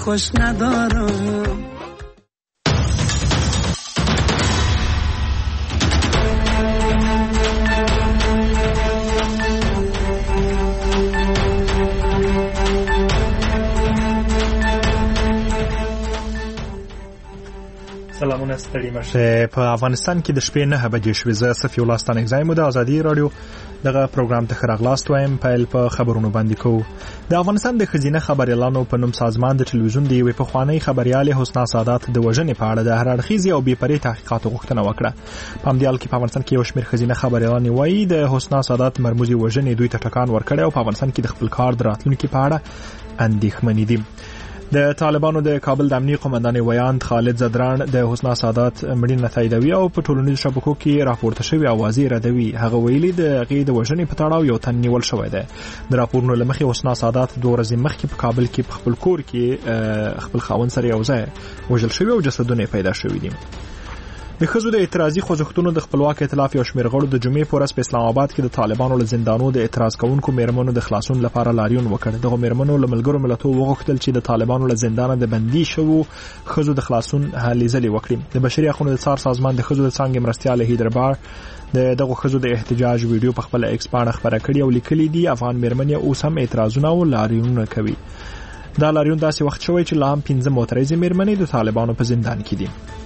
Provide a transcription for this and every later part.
خوش ندارم. سلامونه ستړي مشه. په افغانستان کې د شپې 9 بجې شوې. زه صفي الله ستانک زایم د ازادي رادیو دغه پروګرام ته خراغلاست وایم. پیل په خبرونو باندې کوو. د افغانستان د خزینه خبريالانو په نوم سازمان د ټلویزیون دی وی په خوانی خبريال حسنا سادات د وژنې په اړه د هررخیزي او بې پرې تحقیقات غوښتنه وکړه. په همدې حال کې په افغانستان کې یو شمېر خزینه خبريالان وایي د حسنا سادات مرموزي وژنې دوی ته ټکان ورکړی او په افغانستان کې د خپل کار دراتلونکو په اړه اندېښمن دي. د طالبانو د کابل د امنیتي قومندان ویاند خالد زدران د حسنا سادات مړینه تاییدوي او په ټولنیزو شبکو کې راپورته شوی اوازې ردوي. هغه ویلي د غي د وژنې په تړاو یو تن نیول شوی دی. د راپورونو لمخې حسنا سادات 2 ورځې مخکې په کابل کې په خپل کور کې خپل خاوند سره یو ځای وژل شوی او جسدونه پیدا شوی دي. د خزو د اعتراضي خوځښتونو د خپلواک ائتلاف یو شمېر غړو د جمعې په ورځ په اسلام آباد کې د طالبانو له زندانونو د اعتراض کوونکو میرمنو د خلاصون لپاره لاریون وکړ. دغه میرمنو له ملګرو ملتونو وغوښتل چې د طالبانو له زندانه د بندي شوو خزو د خلاصون هلې ځلې وکړي. د بشري حقوقو د څار سازمان د خزو د څنګه مرستيال هیدربار دغه خزو د احتجاج ویډیو په خپل ایکس باندې خبره کړې او لیکلي دي افغان میرمنې اوس هم اعتراضونه او لاریونونه کوي. دا لاریون داسې وخت شوی چې لا هم 15 معترضې میرمنې د طالبانو په زندان کې دي.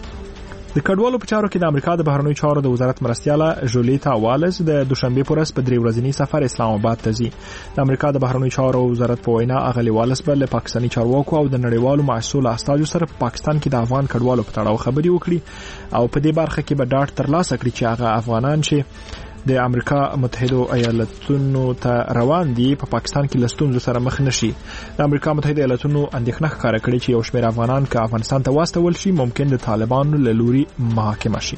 د کډوالو په چارو کې د امریکا د بهرنیو چارو د وزارت مرستياله جولیتا والز د دوشنبه پر ورځ په 3 ورځنی سفر اسلام آباد ته ځي. د امریکا د بهرنیو چارو وزارت په وینا اغلی والز بل پاکستاني چارواکو او د نړیوالو محصول استازو سره په پاکستان کې د افغان کډوالو په تړاو خبري وکړي او په دې برخه کې به ډاډ ترلاسه کړي چې هغه افغانان چې د امریکا متحده ایالاتونو ته روان دي په پاکستان کې لستونزو سره مخ نشي. د امریکا متحده ایالاتونو اندېښنه ښکاره کړې چې یو شمېر افغانان که افغانستان ته واستول شي ممکن د طالبانو له لوري محاکمه شي.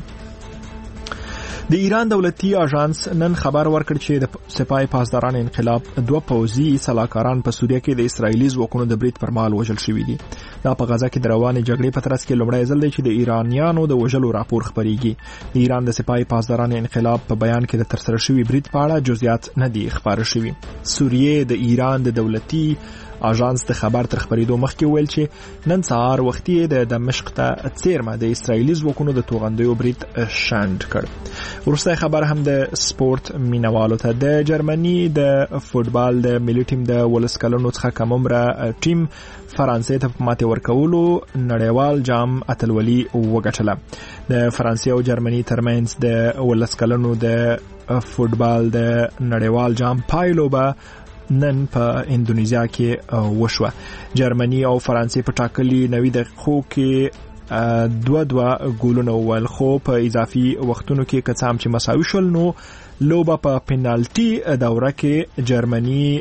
د ایران دولتي اژانس نن خبر ورکړ چې د سپاه پاسداران انقلاب 2 پوځي سلاکاران په سوریه کې د اسرایلی ځواکونو د برید پر مهال وژل شوي دي. دا په غزا کې د روانې جګړې په ترڅ کې لومړی ځل دی چې د ایرانیانو د وژلو راپور خبريږي. د ایران د سپاه پاسداران انقلاب په بیان کې د ترسره شوی برید په اړه جزئیات نه دي خبر شوي. سوریه د ایران د دولتي اژانس د خبر تر خبرېدو مخکې ویل چې نن سهار وختي د دمشق ته څیرمه د اسرایلی ځواکونو د توغندیو برید شاند کړ. ورسته خبر هم د سپورت مینوالو ته د جرمني د فوتبال د ملي ټیم د ولسکلونو څخه کم عمره ټیم فرانسې ته په ماتې ورکولو نړیوال جام اتلولي وګټله. د فرانسې او جرمني ترمنځ د ولسکلونو د فوتبال د نړیوال جام پایلوبه نن په اندونیزیا کې وشوه. جرمني او فرانسې په ټاکلي 90 دقیقو کې 2-2 ګولونه وول خو په اضافي وختونو کې کڅام چې مساوي شول نو لوبه په پینالټي دوره کې جرمني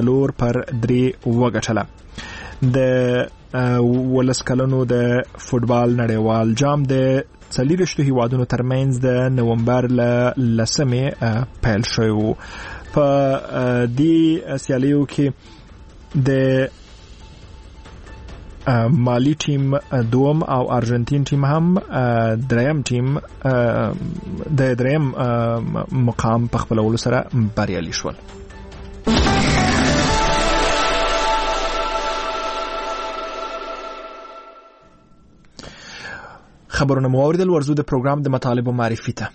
4-3 وګټله. د ولسکلونو د فوتبال نړیوال جام د 40 هیوادونو ترمنځ د نومبر ل 10 پیل شوی. په دې سیالیو کې د مالی ټیم دوم او ارجنټین ټیم هم دریم ټیم د دریم مقام په خپلولو سره بریالي شول. خبرونه مو اوریدل. ورزو د پروګرام د مطالب معرفي ته.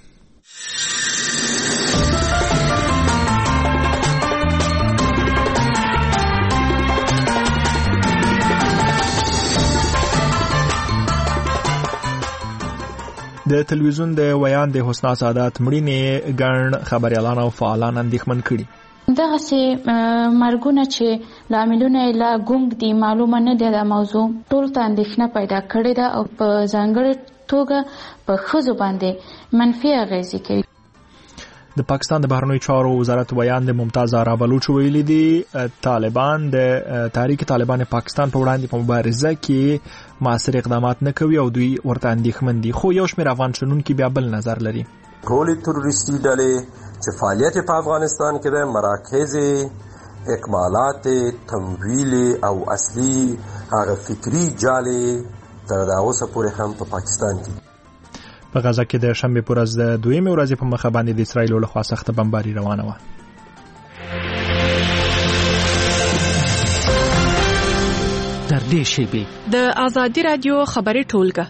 د تلویزیون د ویاند حسنا سادات مړینې ګڼ خبريالان او فعالان اندېښمن کړي. دغه سي مرګونه چې لاملونه لا ګونګ دي معلومه نه ده. د موضوع ټول ته اندېښنه پیدا کړې ده او په ځانګړې توګه په ښځو باندې منفي اغېزې کوي. د پاکستان د بهرنیو چارو وزارت ویاند ممتاز آرا بلوچ ویلي دي طالبان د تحریک طالبان پاکستان په وړاندې په مبارزه کې معاصر اقدامات نه کوي او دوی ورته اندېښمن دي. خو یو شمېر افغان شنونکي بیا بل نظر لري. ټولې تروریستي ډلې چې فعالیت په افغانستان کې د مراکز اکمالات تمویل او اصلي هغه فکری جالي تر دا اوسه پورې هم په پاکستان کې. په غزا کې د شنبه پر ورځ د 2 ورځې په مخه باندې د اسرایل له خوا سخت بمباري روانه و. در نږدې شیبې د ازادي رادیو خبري ټولګه.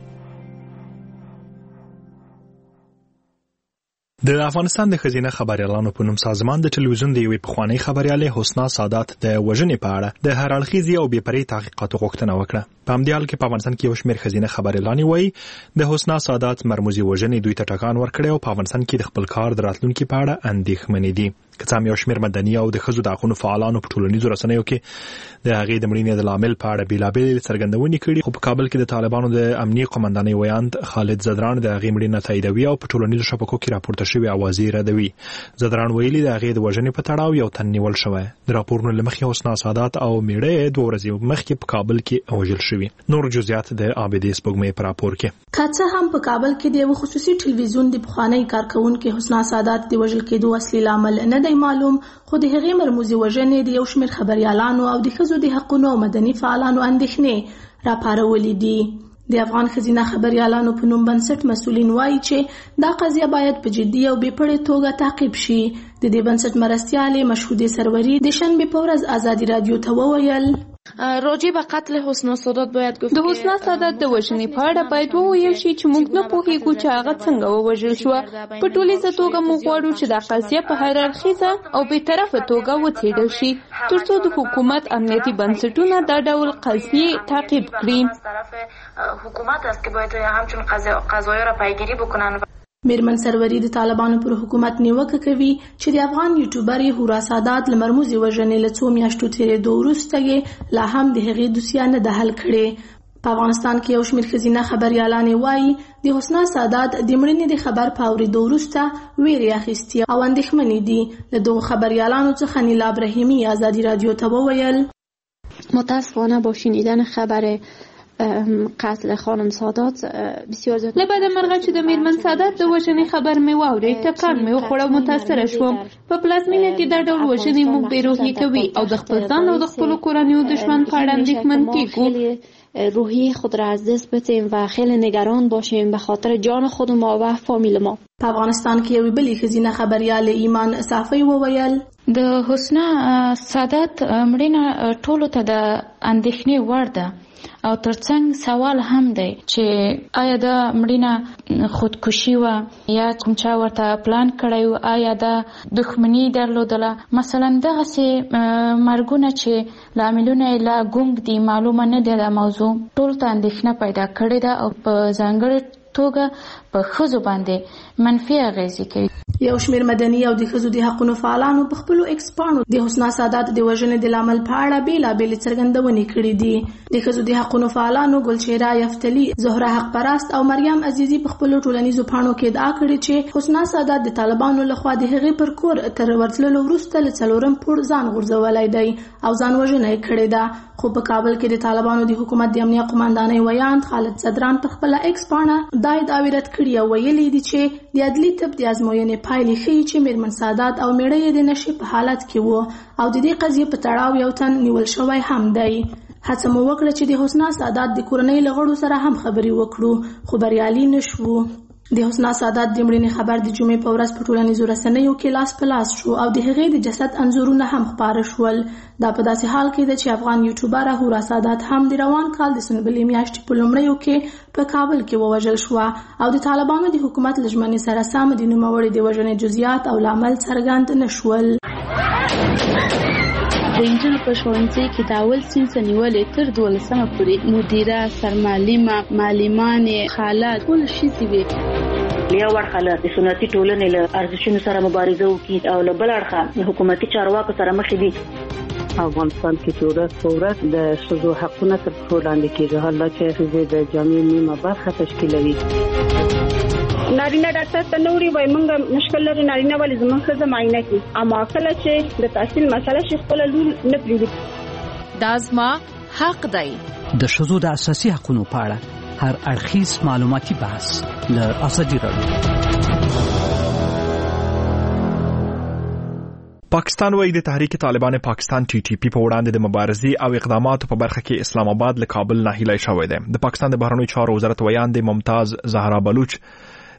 د افغانستان د خزینه خبريالانو په نوم سازمان د ټلویزیون د یوې پخوانی خبريالې حسنا سادات د وژنې په اړه د هر اړخیزې او بې پرې تحقیقاتو غوښتنه وکړه. په همدې حال کې په افغانستان کې یو شمېر خزینه خبريالانې وایي د حسنا سادات مرموزي وژنې دوی ته ټکان ورکړی او په افغانستان کې د خپل کار د راتلونکي په اړه اندېښمنې دي. که څه هم یو شمېر مدني او د ښځو د حقونو فعالانو په ټولنیزو رسنیو کې د هغې د مړینې د لامل په اړه بېلابېلې څرګندونې کړي، خو په کابل کې د طالبانو د امنیه قومندانۍ ویاند خالد زدران د هغې مړینه تاییدوي او په ټولنیزو شبکو کې راپورته شوې اوازې ردوي. زدران ویلي د هغې د وژنې په تړاو یو تن نیول شوی. د راپورونو له مخې حسنا سادات او میړه 2 ورځې مخکې په کابل کې وژل شوي. نور جزئیات د عابدې سپوږمۍ په راپور کې. که څه هم په کابل کې د یو خصوصي ټلویزیون د پخوانی کارکونکو حسنا سادات د وژل کېدو اصلي لامل نه دی معلوم، خو د هغې مرموزي وژنې د یو شمېر خبريالانو او د ښځو د حقونو او مدني فعالانو اندېښنې راپارولې دي. د افغان خزینه خبريالانو په نوم بنسټ مسؤلین وایي چې دا قضیه باید په جدي او بې پرې توګه تعقیب شي. د دې بنسټ مرستیالې مشهودې سروري د شنبې په ورځ ازادي رادیو ته وویل راجع به قتل حسنا سادات باید گفت د حسنا سادات د وژنې په اړه باید وویل شي چې موږ نه پوهیږو چې هغه څنګه ووژل شو. په ټولیزه توګه موږ غواړو چې دا قضیه په هر اړخیزه او بی‌طرفه توګه وڅېړل شي ترڅو د حکومت امنیتي بنسټونه دا ډول قضیې تعقیب کړي. حکومت است که باید همچون قضایا را پیگیری بکنن. میرمن سروری د طالبانو پر حکومت نیوکه کوي چې د افغان یوټیوبر هورا سادات له مرموزي وژنې له څو میاشتو تېرېدو وروسته لا هم د هغې دوسیه نه ده حل کړې. په افغانستان کې یو شمېر ښځینه خبریالانې وایي د حسنا سادات د مړینې د خبر په اورېدو وروسته ویرې اخیستې او اندېښمنې دي. له دغو خبریالانو څخه نیلا ابراهیمي ازادي رادیو ته وویل متاسفانه با شنیدن خبر قتل خانم سادات بسیار زیاد لبعد مرغه چې د میرمن سادات د وژنې خبر مې واورېد ټکان مې وخوړ او متاثره شوم. په پلازمینه کې دا ډول وژنې موږ بېروحي کوي او د خپل ځان او د خپلو کورنیو د ژوند په اړه اندېښمن کېږو. روحی خود را از دست بدیم و خیلی نگران باشیم به خاطر جان خود ما و فامیل ما. په افغانستان کې یوې بلې ښځینه خبریالې ایمان صافی وویل د حسنا سادات مړینه ټولو ته د اندېښنې وړ ده او ترڅنګ سوال هم دی چې آیا دا مړینه خودکشي و یا کوم چا ورته پلان کړی و، آیا دا دښمني درلودله. مثلا دغسې مرګونه چې لاملونه یې لا ګونګ دي، معلومه نه دی دا موضوع. ټولو ته اندېښنه پیدا کړې ده او په ځانګړې توګه په ښځو باندې منفي اغېزې کوي. یو شمېر مدني او د ښځو د حقونو فعالانو په خپلو ایکس پاڼو د حسنا سادات د وژنې د لامل په اړه بېلابېلې څرګندونې کړې دي. د ښځو د حقونو فعالانو ګلشهره یفتلي، زهره حق پرست او مریم عزیزي په خپلو ټولنیزو پاڼو کې ادعا کړې چې حسنا سادات د طالبانو لخوا د هغې پر کور تر ورتللو وروسته له 4م پوړ ځان غورځولی دی او ځان وژنه یې کړې ده. خو په کابل کې د طالبانو د حکومت د امنیه قومندانۍ ویاند خالد زدران په خپله ایکس پاڼه دا ادعاوې رد کړي او ویلي دي چې د عدلي طب د ازموینې پایلې ښیي چې میرمن سادات او میړه یې د نشې په حالت کې وو او د دې قضیې په تړاو یو تن نیول شوی هم دی. هڅه مو وکړه چې د حسنا سادات د کورنۍ له غړو سره هم خبرې وکړو خو بریالي نه شوو. د حسنا سادات د مړینې خبر د جمعې په ورځ په ټولنیزو رسنیو کې لاس په لاس شو او د هغې د جسد انځورونه هم خپاره شول. دا په داسې حال کې ده چې افغان یوټیوبره هورا سادات هم د روان کال د سنبلې میاشتې په لومړیو کې په کابل کې ووژل شوه او د طالبانو د حکومت له ژمنې سره سم د نوموړې د وژنې جزئیات او لامل څرګند نه شول. د انجونو په ښوونځي کې د اول صنف نیولې تر 12مه پورې مدیره، سرمعلمه، معلمانې، خاله ټول ښځې وې. یو اړخه له د سنتي ټولنې له ارزښتونو سره مبارزه وکړي او له بل اړخه د حکومتي چارواکو سره مخ دي. افغانستان کې چې ورځ په ورځ د ښځو حقونه تر پښو لاندې کېږي، حالا چې ښځې د جامعې نیمه برخه تشکیلوي. نارینه ډاکټر ته نوري وای مونږ مشکل لري نارینه ولې زموږ ښځه معاینه کوي، اما کله چې د تحصیل مسله شي خپل لور نه پریږدي. دا زما حق دی. د ښځو د اساسي حقوقو په اړه هر اړخیز معلوماتي بحث له ازادي رادیو. پاکستان وایي د تحریک طالبان پاکستان TTP په وړاندې د مبارزې او اقداماتو په برخه کې اسلام آباد له کابل نه هیله شوی دی. د پاکستان د بهرنیو چارو وزارت ویاند ممتاز زهرا بلوچ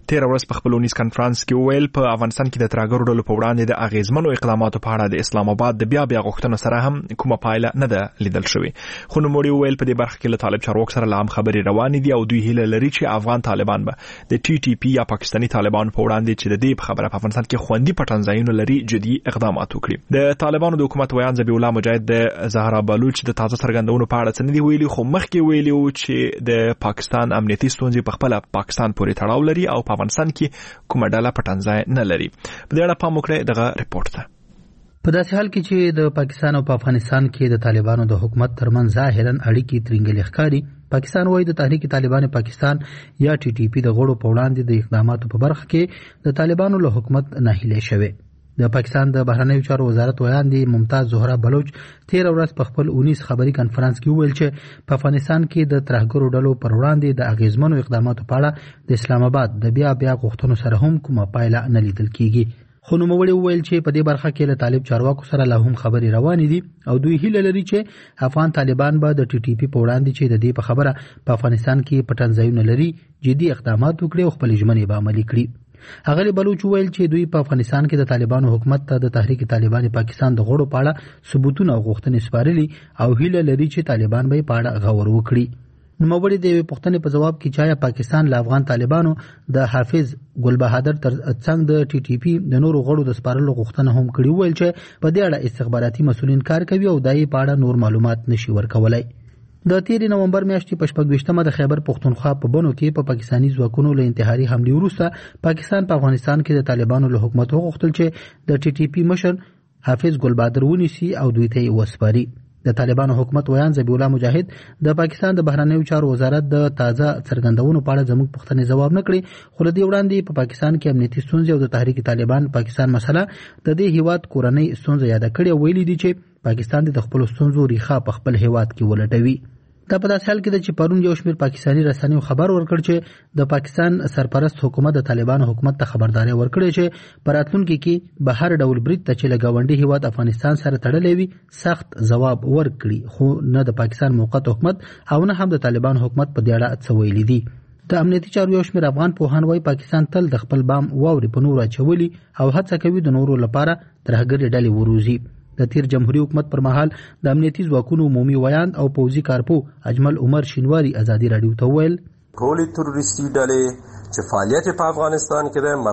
13 ورځ په خپل اونیز کانفرنس کې ویل په افغانستان کې د ترهګرو ډلو په وړاندې د اغیزمنو اقداماتو په اړه د اسلام آباد د بیا غوښتنو سره هم کومه پایله نه ده لیدل شوې. خو نوموړي ویل په دې برخه کې له طالب چارواکو سره هم خبرې روانې دي او دوی هیله لري چې افغان طالبان به د TTP یا پاکستاني طالبانو په وړاندې چې د دې په خبره په افغانستان کې خوندي پټن ځایونه لري جدي اقدامات وکړي. د طالبانو د حکومت ویان ذبیح الله مجاهد د زهرا بلوچ د تازه څرګندونو په اړه څه نه دی ویلي، خو مخکې ویلي و چې د پاکستان امنیتي ستونزې په خپل پاکستان پورې تړاو لري او په افغانستان کې کومه ډله پټن ځای نه لري. په دې اړه پام وکړئ دغه ریپورت ته. په داسې حال کې چې د پاکستان او په افغانستان کې د طالبانو د حکومت ترمنځ ظاهرا اړیکې ترنګلې ښکاري، پاکستان وايي د تحریک طالبان پاکستان یا TTP د غړو په وړاندې د اقداماتو په برخه کې د طالبانو له حکومت ناهیلې شوه. د پاکستان د بهرنیو چارو وزارت ویاندې ممتاز زهرا بلوچ 13 ورځ په خپل 19 خبري کانفرنس کې ویل چې په افغانستان کې د ترهګرو ډلو پر وړاندې د اغیزمنو اقداماتو په اړه د اسلام آباد د بیا غوښتنو سره هم کومه پایله نه لیدل کیږي. خو نوموړي ویل چې په دې برخه کې له طالب چارواکو سره لا هم خبرې روانې دي او دوی هیله لري چې افغان طالبان به د TTP په وړاندې چې د دې په خبره په افغانستان کې پټن ځایونه لري جدي اقدامات وکړي او خپل ژمنې به عملي کړي. اغلی بلوچ ویل چې دوی په افغانستان کې د طالبانو حکومت ته د تحریک طالبان پاکستان د غړو په اړه ثبوتونه او غوښتنې سپارلي او هیله لري چې طالبان به په اړه غور وکړي. نوموړي د پوښتنې په جواب کې چې پاکستان له افغان طالبانو د حافظ ګل بهادر تر څنګ د TTP د نورو غړو د سپارلو غوښتنه هم کړې ویل چې په دې اړه استخباراتي مسؤلین کار کوي او دای په اړه نور معلومات نشي ورکولای. د 13 نومبر میاشتې په 26مه د خیبر پښتونخوا په بنو کې په پاکستاني ځواکونو له انتحاري حملې وروسته پاکستان په افغانستان کې د طالبانو له حکومت وغوښتل چې د TTP مشر حافظ ګل بهادر ونیسي او دوی ته وسپاري. د طالبانو حکومت ویان ذبیح الله مجاهد د پاکستان د بهرنیو چارو وزارت د تازه څرګندونو په اړه زموږ پوښتنې جواب نه کړي، خو له دې وړاندې په پاکستان کې امنیتي ستونزې او د تحریک طالبان پاکستان مسله د دې هیواد کورنۍ ستونزه یاد کړې او ویلي دي چې پاکستان د خپل ستونزو ریښه په خپل هیواد کې ولټوي. دا په داسې حال کې چې پرون یو شمېر پاکستاني رسنیو خبر ورکړ چې د پاکستان سرپرست حکومت د طالبانو حکومت ته خبرداري ورکړې چې په راتلونکي کې به هر ډول برید ته چې له ګاونډي هیواد افغانستان سره تړلی وي سخت ځواب ورکړي، خو نه د پاکستان موقت حکومت او نه هم د طالبان حکومت په دې اړه څه ویلي دي. د امنیتي چارو یو شمېر افغان پوهان وايي پاکستان تل د خپل بام واوري په نور اچولي او هڅه کوي د نورو لپاره ترهګرې ډلې وروزي. د تیر جمهوریت حکومت پر مهال د امنیتي ځواکونو عمومي ویان او پوځي کارپو اجمل عمر شینواری ازادي رادیو ته ویل ټولې تروریستي ډلې چې فعالیت په افغانستان کې د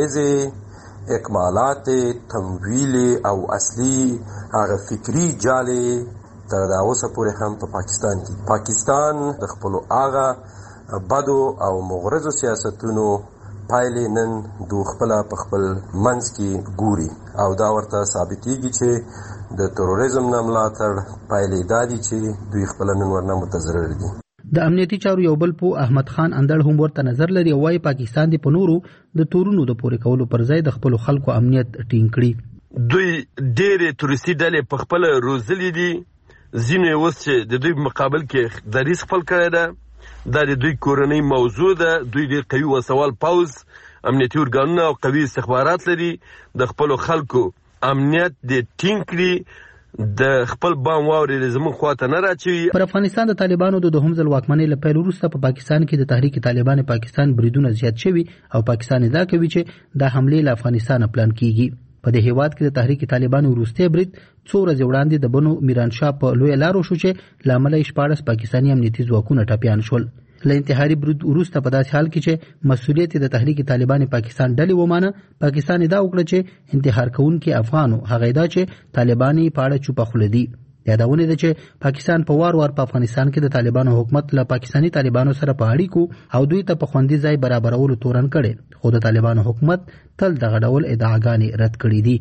مراکز اکمالات تمویل او اصلي هغه فکری جالې تر دا اوسه پورې هم په پاکستان کې پاکستان د خپل هغه بدو او مغرضو سیاستونو پایلې نن دوی خپل په خپل منځ کې ګوري او دا ورته ثابتېږي چې د تروریزم نه ملاتړ پایلې دا دي چې دوی خپل نن ورنه متضرر دي. د امنیتي چارو یو بل په احمد خان اندړ هم ورته نظر لري او وايي پاکستان دی په نورو د تورونو د پورې کولو پر ځای د خپل خلکو امنیت ټینګ کړي. دوی ډېرې تورستي ډلې په خپل روزلې دي، ځینې اوس چې د دوی مقابل کې دریځ خپل کړی ده، دا د دوی کورنۍ موضوع ده. دوی ډېر قوي وسوال پوځ امنیتي ارګانونه او قوي استخبارات لري، د خپلو خلکو امنیت د ټینګ کړي، د خپل بام واوري زموږ خواته نه راچوي. پر افغانستان د طالبانو د دوهم ځل واکمنۍ له پیل وروسته په پاکستان کې د تحریک طالبان پاکستان بریدونه زیات شوي او پاکستان ادعا کوي چې دا حملې له افغانستان پلان کیږي. په دې هیواد کې د تحریک طالبان وروستی برید څو ورځې وړاندې د بنو میرانشاه په لوی لارو شو چې لامل یې 14 پاکستاني امنیتي ځواکونه ټپیان شول. له انتحاري برید وروسته په داسې حال کې چې مسؤلیت د تحریک طالبان پاکستان ډلې ومانه، پاکستان ادعا وکړه چې انتحار کوونکي افغانو هغه ادعا چې طالباني په اړه چوپه خوله دي. یادونه ده چې پاکستان په وار په افغانستان کې د طالبانو حکومت له پاکستاني طالبانو سره په اړیکو او دوی ته په خوندي ځای برابرولو تورن کړي، خو د طالبانو حکومت تل دغه ډول ادعاګانې رد کړې دي.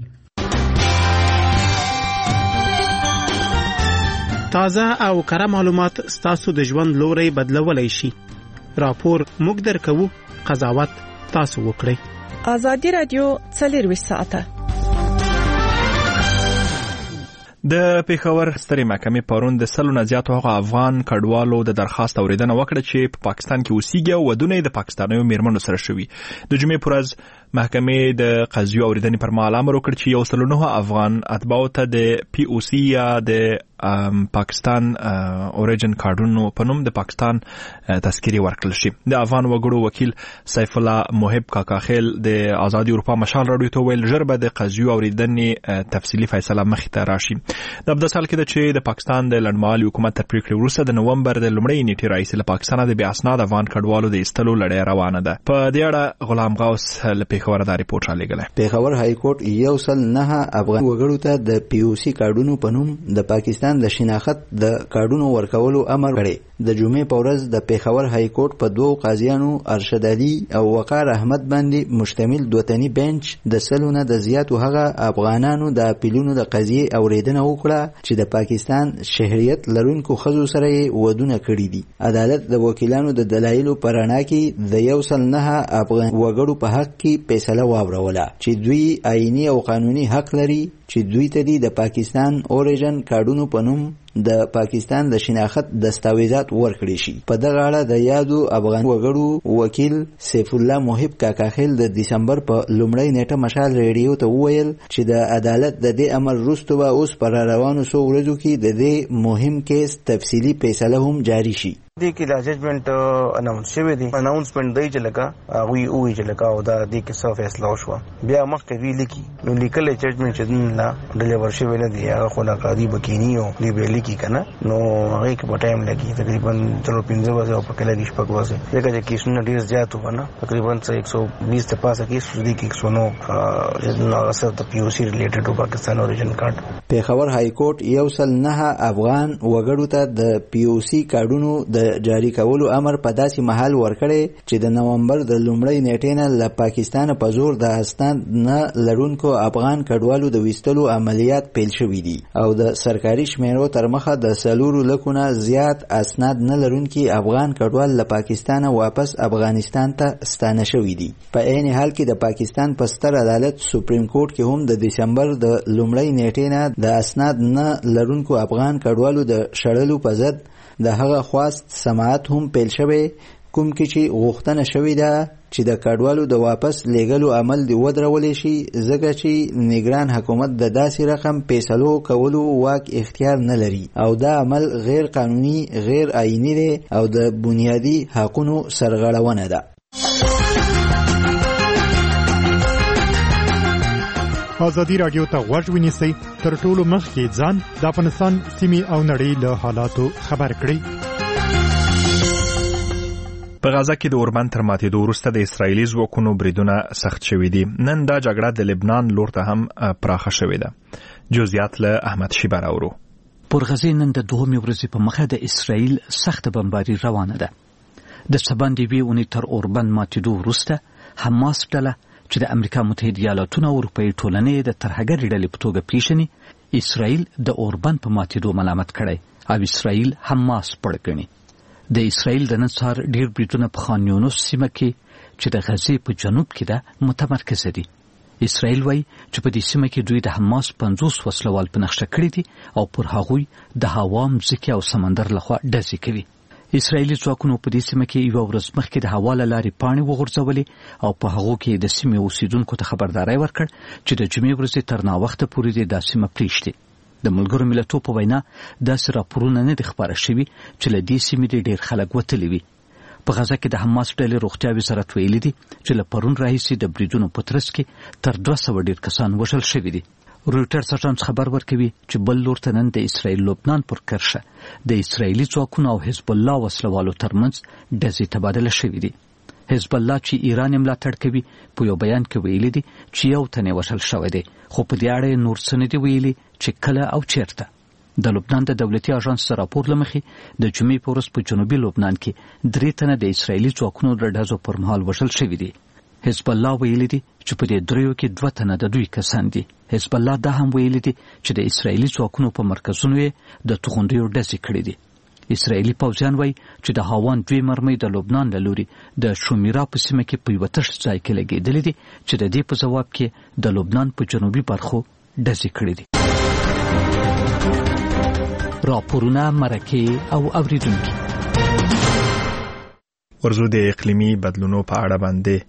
تازه او کره معلومات ستاسو د ژوند لوري بدلولای شي. راپور موږ درکوو، قضاوت تاسو وکړئ. ازادي رادیو 24 ساعته. د پیښور سترې محکمې پرون د 100 نه زیاتو هغو افغان کډوالو د درخواست اوریدنه وکړه چې په پاکستان کې اوسېږي او ودونه د پاکستانیو میرمنو سره شوي. د جمعې پر ورځ محکمې د قضیو اوریدنې پر مهال امر وکړ چې 109 افغان اتباعو ته د POC یا د پاکستان اوریجن کارډونو په نوم د پاکستان تذکری ورکړل شي. د افغان وګړو وکیل سیف الله محب کاکاخیل د آزادي اروپا مشال راډیو ته ویل ژر به د قضیو اوریدنې تفصیلي فیصله مخې ته راشي. د ابدا سال کې چې د پاکستان د لړمحالي حکومت تر پریکړې وروسته د نومبر د لومړۍ نیټې راهیسې له پاکستانه د بې اسناده افغان کډوالو د ایستلو لړۍ روانه ده. په دې اړه غلام غوث له پېښوره دا ریپورټ رالیږلی. پېښور های کورټ 109 افغان وګړو ته د POC کارډونو په نوم د پاکستان د شناخت د کارډونو ورکولو امر کړی. د جمعې په ورځ د پېښور های کورټ په دوه قاضیانو ارشد علي او وقار احمد باندې مشتمل دوتنی بنچ د سلونه د زیاتو هغه افغانانو د اپیلونو د قضیې اوریدنه وکړه چې د پاکستان شهریت لرونکو ښځو سره یې ودونه کړي دي. عدالت د وکیلانو د دلایلو په رڼا کې د 109 افغان وګړو په حق کې فیصله واوروله چې دوی آئینی او قانوني حق لري چې دوی ته د پاکستان اوریجن کارډونو په نوم د پاکستان د شناخت دستاویزات ورکړي شي. په دغه اړه د یادو افغان وګړو وکیل سیف الله محب کاکاخیل د دسمبر په لومړۍ نیټه مشال ریډیو ته وویل چې د عدالت د دې امر وروسته به اوس پر روانو څو ورځو کې د دې مهم کیس تفصیلي فیصله هم جاری شي. دې کې د ججمنټ اناونس شوی دی. اناونسمنت دی چې لکه هغه وی چې لکه او دا دې کې څه فیصله وشو. بیا مخکې وی لیکي نو لیکل ججمنټ چې نه ډیلیور شوی نه دی. هغه خو نه قاضي بکینی او دی به لیکي کنه نو هغه کې په ټایم لګي تقریبا 15 ورځې او په کله کې شپږ ورځې. دغه کیسونه ډیر زیات و نه تقریبا 120 ته پاسه کیس دي کې 109 نو اثر د POC ریلیټډ ټو پاکستان اوریجن کارت. پېښور های کورټ 109 افغان وګړو ته د POC کارډونو د جاری کولو امر په داسې محل ورکړی چې د نومبر د لومړۍ نیټې نه له پاکستان په زور د اسناد نه لرونکو افغان کډوالو د ویستلو عملیات پیل شوي دي او د سرکاري شمیرو تر مخه د 4 لکونه زیات اسناد نه لرونکي افغان کډوال له پاکستان واپس افغانستان ته ستانه شوي دي. په عین حال کې د پاکستان په ستر عدالت سپریم کورټ کې هم د دسمبر د لومړۍ نیټې نه د اسناد نه لرونکو افغان کډوالو د شړلو په ضد د هغه خواست سماعت هم پیل شوی کوم کې چې غوښتنه شوې ده چې د کډوالو د واپس لیږلو عمل دی ودرولې شي ځکه چې نگران حکومت د داسې رقم فیصلو کولو واک اختیار نه لري او دا عمل غیر قانوني غیر آئینی دی او د بنیادی حقوقو سرغړونه ده. آزادی رادیو ته غوږ ونیسئ تر ټولو مخکې ځان د افغانستان سیمې او نړۍ له حالاتو خبر کړئ. په غزه کې د اوربند تر ماتېدو وروسته د اسرایلي ځواکونو بریدونه سخت شوي دي. نن دا جګړه د لبنان لور ته هم پراخه شوې ده. جزئیات له احمد شیبه راوړو. پر غزه نن د دوهمې ورځې په مخه د اسرایل سخت بمباري روانه ده. د سباندې وی تر اوربند ماتېدو وروسته حماس ډله چې د امریکا متحده ایالاتونو او اروپایي ټولنې د ترهګرې ډلې په توګه پیژني اسرائیل د اوربند په ماتېدو ملامت کړی او اسرائیل حماس پړ ګڼي. د اسرائیل د نن سهار ډېر بریدونه په خان یونس سیمه کې چې د غزې په جنوب کې ده متمرکز دي. اسرائیل وایي چې په دې سیمه کې دوی د حماس 50 وسلوال په نقشه کړي دي او پر هغوی د هوا، مځکې او سمندر لخوا ډزې کوي. اسرائیلي ځواکونو په دې سیمه کې یو ورځ مخکې د هوا له لارې پاڼې وغورځولې او په هغو کې د سیمې اوسیدونکو ته خبرداری ورکړ چې د جمعې ورځې تر ناوخته پورې دې دا سیمه پرېږدي. د ملګرو ملتونو په وینا داسې راپورونه نه دي خپاره شوي چې له دې سیمې ډېر خلک وتلي وي. په غزه کې د حماس ډلې روغتیا وزارت ویلي دي چې له پرون راهیسې د بریدونو په ترڅ کې تر 200 ډېر کسان وژل شوي دي. رویټرز اژانس خبر ورکوي چې بل لور ته نن د اسرائیل لبنان پر کرښه د اسرائیلي ځواکونو او حزب الله وسلوالو ترمنځ ډزې تبادله شوې دي. حزب الله چې ایران یې ملاتړ کوي په یو بیان کې ویلي دي چې یو تن یې وژل شوی دی، خو په دې اړه نور څه نه دي ویلي چې کله او چیرته. د لبنان د دولتي اژانس راپور له مخې د جمعې په ورځ په جنوبي لبنان کې 3 تنه د اسرائیلي ځواکونو د ډزو پر مهال وژل شوي دي. حزب الله ویلي دي چې په دې دریو کې 2 تنه د دوی کسان دي. حزب الله دا هم ویلي دي چې د اسرائیلي ځواکونو په مرکزونو یې د توغندیو ډزې کړې دي. اسرائیلي پوځیان وایي چې د هاوان 2 مرمۍ د لبنان له لوري د شومیرا په سیمه کې په یوه تش ځای کې لګېدلې دي چې د دې په ځواب کې د لبنان په جنوبي برخو ډزې کړې دي. راپورونه، مرکې او اوریدونکي. ورزو د اقلیمي بدلونو په اړه باندې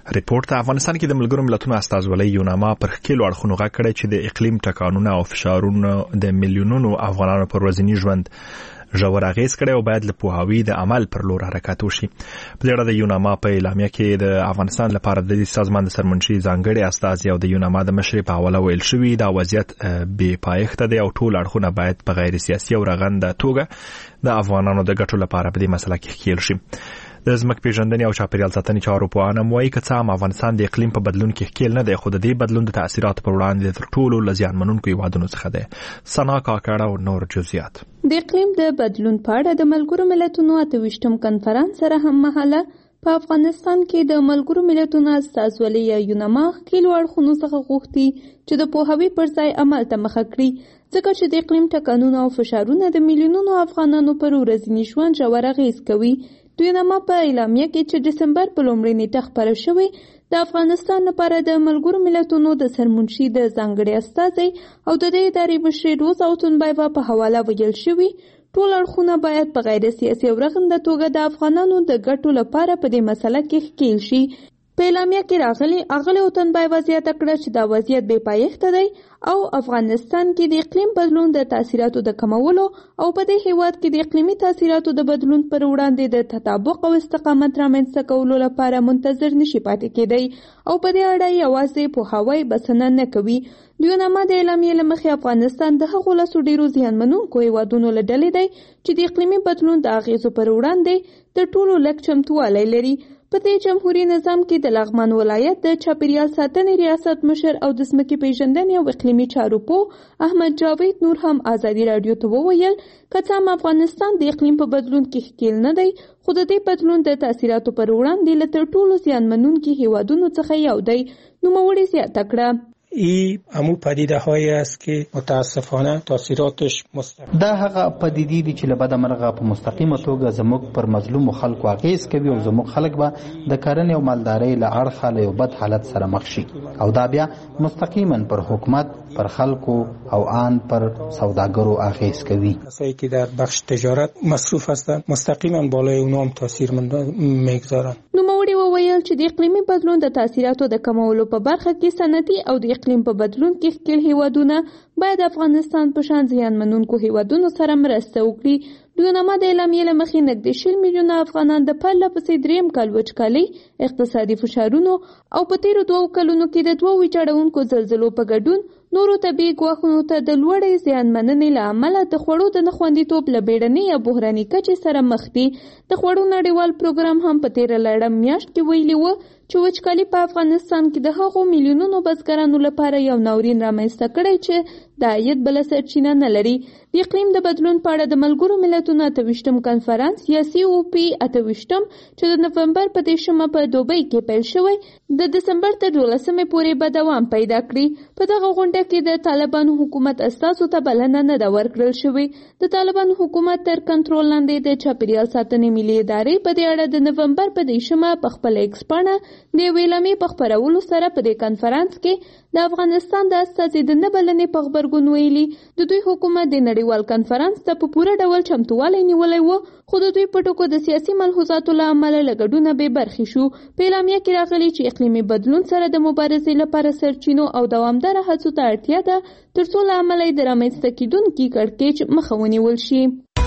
ریپورت افغانستان کې د ملګرو ملتونو استازولۍ یوناما پر خپل اړخونو غږ کړی چې د اقلیم ټکانونه او فشارونو د میلیونونو افغانانو پر ورځني ژوند ژور اغېز کړی او باید له پوهاوي د عمل پر لور حرکت وشي. په دې اړه د یوناما په اعلامیه کې د افغانستان لپاره د سازمان د سرمنشي ځانګړي استازي او د یوناما د مشر په حواله ویل شوی دا وضعیت بې پایښته دی او ټول اړخونه باید په غیر سیاسي او رغنده توګه د افغانانو د ګټو لپاره په دې مسله کې ښکېل شي. د ځمکې پیژندنې او چاپیریال ساتنې چارو پوهان هم وایي که څه هم افغانستان د اقلیم په بدلون کې ښکېل نه دی خو د دې بدلون د تاثیراتو پر وړاندې تر ټولو له زیانمنونکو هیوادونو څخه دی. ثنا کاکړه او نور جزئیات. د اقلیم د بدلون په اړه د ملګرو ملتونو 28م کنفرانس سره هم مهاله په افغانستان کې د ملګرو ملتونو استازولۍ یا یوناما ښکېلو اړخونو څخه غوښتي چې د پوهاوي پر ځای عمل ته مخه کړي ځکه چې د اقلیم ټکانونه او فشارونه د میلیونونو افغانانو پر ورځني ژوند ژور اغېز کوي. د یوناما په اعلامیه کې چې دسمبر په لومړۍ نیټه خپاره شوې د افغانستان لپاره د ملګرو ملتونو د سرمنشي د ځانګړي استازي او د دې ادارې مشر روزا تونبایوا په حواله ویل شوی ټول اړخونه باید په غیر سیاسي او رغنده توګه د افغانانو د ګټو لپاره په دې مسله کې ښکېل شي. په اعلامیه کې اغلې تونبایوا زیاته کړه چې دا وضعیت بې پایښته دی او افغانستان کې د اقلیم بدلون د تاثیراتو د کمولو او په دې هیواد کې د اقلیمي تاثیراتو د بدلون پر وړاندې د تطابق او استقامت رامنځته کولو لپاره منتظر نشي پاتې کېدی او په دې اړه یوازې پوهاوی بسنه نه کوي. د یوناما د اعلامیې له مخې افغانستان د هغو لسو ډېرو زیانمنونکو هیوادونو له ډلې دی چې د اقلیمي بدلون د اغېزو پر وړاندې د ټولو لږ چمتووالی لري. په دې جمهوریت نظام کې د لغمان ولایت د چاپیریال ساتنې ریاست مشر او د ځمکې پیژندنې او اقلیمي چارو پوه احمد جاوید نور هم ازادي رادیو ته وویل که څه هم افغانستان د اقلیم په بدلون کې ښکېل نه دی خو د دې بدلون د تاثیراتو پر وړاندې له تر ټولو زیانمنونکو هیوادونو څخه یو دی. نوموړي زیاته کړه این همون پدیده هایی است که متاسفانه تاثیراتش مستقیم دا هغه پدیدې دي چې له بده مرغه په مستقیمه توګه زموږ پر مظلوم خلکو اغېز کوي او زموږ خلک به د کرنې او مالدارۍ له اړخه له یو بد حالت سره مخ شي او دا بیا مستقیما پر حکومت پر خلکو او آن پر سوداګرو اغېز کوي. کسایی که در بخش تجارت مصروف هستند مستقیما بالای اونها هم تاثیر میگذارند. نوموړي وویل چې د اقلیمي بدلون د تاثیراتو د کمولو په برخه کې صنعتي او د اقلیم په بدلون کې ښکېل هیوادونه باید افغانستان په شان زیانمنونکو هیوادونو سره مرسته وکړي. د یوناما د اعلامیې له مخې نږدې 20 میلیونه افغانان د پرله پسې درېیم کال وچکالۍ اقتصادي فشارونو او په تیرو 2 کلونو کې د 2 ویجاړونکو زلزلو په ګډون نورو طبیعي ګواښونو ته د لوړې زیانمننې له امله د خوړو د نه خوندیتوب له بیړنۍ یا بحراني کچې سره مخ دي. د خوړو نړیوال پروګرام هم په تیره لړم میاشت کې ویلي و چې وچکالي په افغانستان کې د هغو میلیونونو بزګرانو لپاره یو ناورین رامنځته کړی چې د عاید بله سرچینه نه لري. د اقلیم د بدلون په اړه د ملګرو ملتونو 28م کنفرانس یا COP 28م چې د نومبر په 10مه په دوبۍ کې پیل شوی د دسمبر تر 12مې پورې به دوام پیدا کړي. په دغه غونډه کې د طالبانو حکومت استازو ته بلنه نه ده ورکړل شوې. د طالبانو حکومت تر کنټرول لاندې د چاپیریال ساتنې ملي ادارې په دې اړه د نومبر په 10مه په خپل ایکس پاڼه د ویلامې په خبرولو سره په دې کنفرانس کې د افغانستان د استازي د نه بلنې په خبرګون ویلي د دوی حکومت د نړیوال کنفرانس ته په پوره ډول چمتووالی نیولی و خو د دوی په ټکو د سیاسي ملحوظاتو له امله له ګډونه بې برخې شو. په اعلامیه کې راغلي چې اقلیمي بدلون سره د مبارزې لپاره سرچینو او دوامداره هڅو ته اړتیا ده تر څو له امله یې د رامنځته کېدونکي کړکېچ مخه ونیول شي.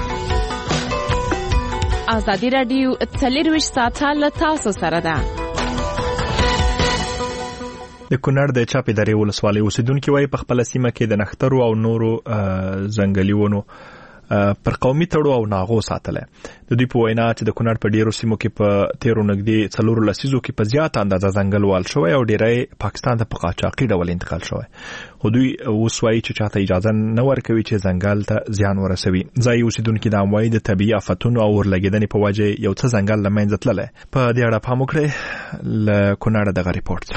ازادي راډیو 24 ساعته له تاسو سره ده. د کونړ د چاپې درې ولسوالۍ اوسیدونکي وایي په خپله سیمه کې د نښترو او نورو ځنګلي ونو پر قومي تړو او ناغو ساتلی. د دوی په وینا چې د کونړ په ډیرو سیمو کې په تیرو نږدې 4 لسیزو کې په زیاته اندازه ځنګل وال شوی او ډیری پاکستان ته په قاچاقي ډول انتقال شوی. خو دوی اوس وایي چې چاته اجازه نه ورکوي چې ځنګل ته زیان ورسوي. ځایي اوسیدونکي دا هم وایي د طبیعي آفتونو او اورلګېدنې په وجې یو څه ځنګل له منځه تللی. په دې اړه پام وکړئ. له کونړه دغه ریپورټ ته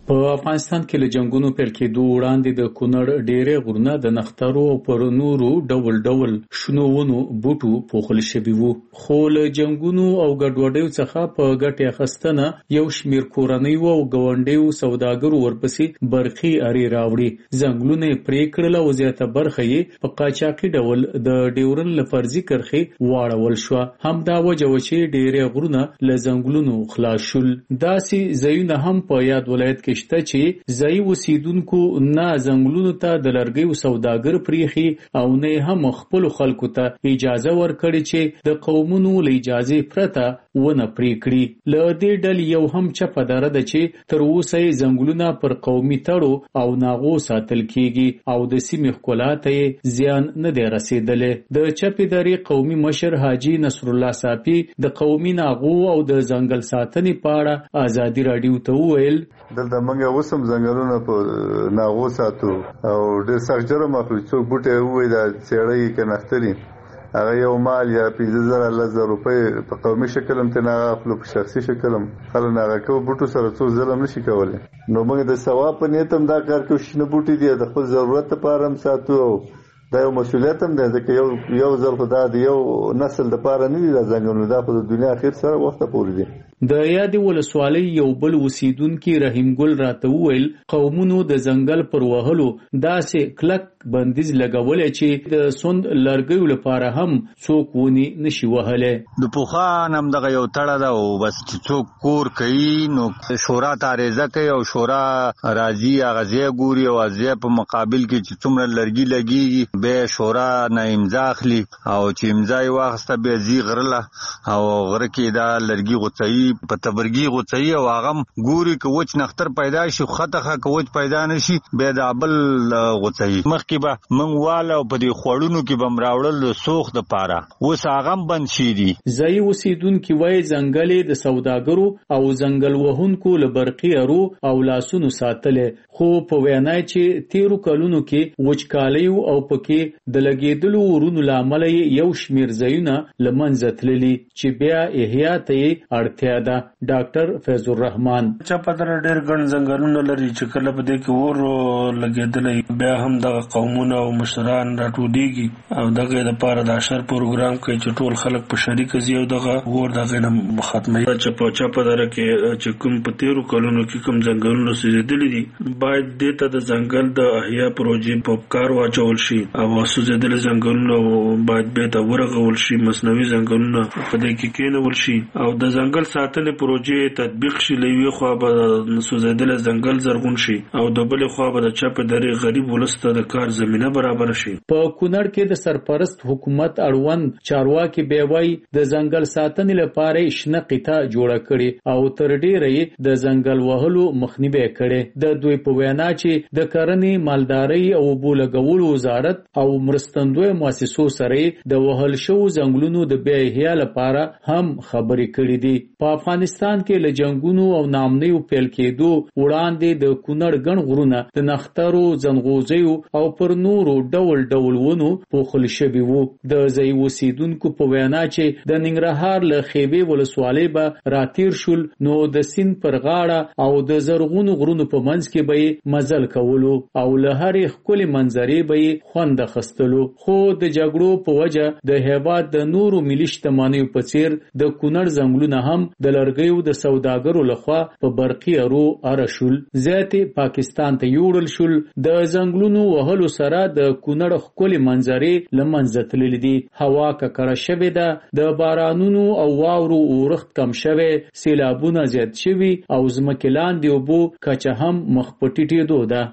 په افغانستان کې له جنگونو پیل کېدو وړاندې د کونړ ډېرې غرونه د نخترو او پر نورو ډول ډول شنو ونو بوټو پوښل شوي وو، خو له جنگونو او ګډوډیو څخه په ګټې اخیستنه یو شمېر کورنیو او ګاونډیو سوداګرو ورپسې برقي ارې راوړي، ځنګلونه یې پرې کړل او زیاته برخه یې په قاچاقي ډول د ډیورن له فرضي کرښې واړول شوه. همدا وجه وه چې ډېرې غرونه له ځنګلونو خلاص شول. داسې ځایونه هم په یاد ولایت کې شته چې ځایي اوسیدونکو نه ځنګلونو ته د لرګیو سوداګر پریښي او نه هم خپلو خلکو ته اجازه ورکړي چې د قومونو له اجازې پرته ونه پرې کړي. له دې ډلې یو هم چپه دره ده چې تر اوسه یې ځنګلونه پر قومي تړو او ناغو ساتل کیږي او د سیمې ښکلا ته یې زیان نه دی رسېدلی. د چپې درې قومي مشر حاجي نصرالله صافي د قومي ناغو او د ځنګل ساتنې په اړه ازادي راډیو ته وویل: دلته موږ اوس هم ځنګلونه په ناغو ساتو او ډېر سخت جرم اخلو. څوک بوټی ووایي دا څېړی که نختري هغه یو مال یا 15,000 10,000 روپۍ په قومي شکل هم ترې نه اخلو، په شخصي شکل هم خلک هغه کوو. بوټو سره څوک ظلم نشي کولی. نو موږ د ثواب په نیت هم دا کار کوو. شنه بوټي دي د خپل ضرورت لپاره هم ساتو او دا یو مسؤلیت هم دی ځکه یو ځل خو دا د یو نسل دپاره نه دي دا ځنګلونه، دا خو د دنیا اخر سره وخته پورې دي. د یادې ولسوالۍ یو بل اوسیدونکي رحیم ګل راته وویل قومونو د ځنګل پر وهلو داسې کلک بندیز لګولی چې د سوند لرګیو لپاره هم څوک ونې نشي وهلی. د پوخان هم دغه یو تړه ده او بس چې څوک کور کوي نو شورا ته عریضه کوي او شورا راځي هغه ځای ګوري او ځای په مقابل کې چې څومره لرګي لګېږي بیا شورا نه امضا اخلي او چې امضا یې واخیسته بیا ځي غره له او غره کې دا لرګي غوڅوي په تبرګي غوڅوي او هغه ګوري که وچ نختر پیدا شي خطه که وچ پیدا نشي بیا د بل غوڅوي. مخکې به موږ واله او په دې خوړونو کې به م راوړل د سوخ دپاره، اوس هغه هم بند شي دي. ځایي اوسیدونکي وایي ځنګل یې د سوداګرو او ځنګل وهونکو له برقي ارو او لاسونو ساتلی، خو په وینا چې تیرو کلونو کې وچکالیو او پکې د لګېدلو ورونو له امله یو شمېر ځایونه له منځه تللي چې بیا احیا ته یې اړتیا ده. ډاکټر فیض الرحمن: چپه دره ډېر ګڼ ځنګلونه لري چې کله په دې کې اور لګېدلی بیا هم دغه قومونه او مشران راټولېږي او دغه لپاره د اشر پروګرام کوي چې ټول خلک په شریکه ځي او دغه اور دغه نه ختموي. چپه دره کې چې کوم په تیرو کلونو کې کوم ځنګلونه سوځېدلي دي باید دې ته د ځنګل د احیا پروژې په کار واچول شي او سوځېدلي ځنګلونه باید بېرته ورغول شي، مصنوعي ځنګلونه په دې کې کېنول شي او د ځنګل ساتنې پروژې تطبیق شي. له یوې خوا به سوځېدلی ځنګل زرغون شي او د بلې خوا به د چپې درې غریب ولس ته د کار زمینه برابر شي. په کونړ کې د سرپرست حکومت اړوند چارواکي بیا وایي د ځنګل ساتنې لپاره شنه قطعه جوړه کړې او تر ډېره یې د ځنګل وهلو مخنیوی کړی. د دوی په وینا چې د کرنې، مالدارۍ او اوبو لګولو وزارت او مرستندویه مؤسسو سره د وهل شوو ځنګلونو د بیا احیا لپاره هم خبرې کړې دي. په افغانستان کې له جنگونو او ناامنیو پیل کېدو وړاندې د کونړ ګڼ غرونه د نخترو، ځنغوزیو او پر نورو ډول ډول ونو پوښل شوي وو. د ځایي اوسیدونکو په وینا چې د ننګرهار له خیبې ولسوالۍ به راتیر شول نو د سیند پر غاړه او د زرغونو غرونو په منځ کې به یې مزل کولو او له هرې ښکلې منظرې به یې خوند اخیستلو، خو د جګړو په وجه د هېواد د نورو ملي شتمنیو په څیر د کونړ ځنګلونه هم د لرګیو د سوداګرو لخوا په برقي ارو اره شول. زیاتې پاکستان ته یوړل شول. د ځنګلونو وهلو سره د کونړ ښکلې منظرې له منځه تللې دي. هوا ککړه شوې ده، د بارانونو او واورو اورښت کم شوی، سیلابونه زیات شوي او ځمکې لاندې اوبو کچه هم مخ په ټیټېدو ده.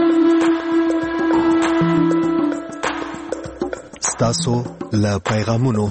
ستاسو له پیغامونو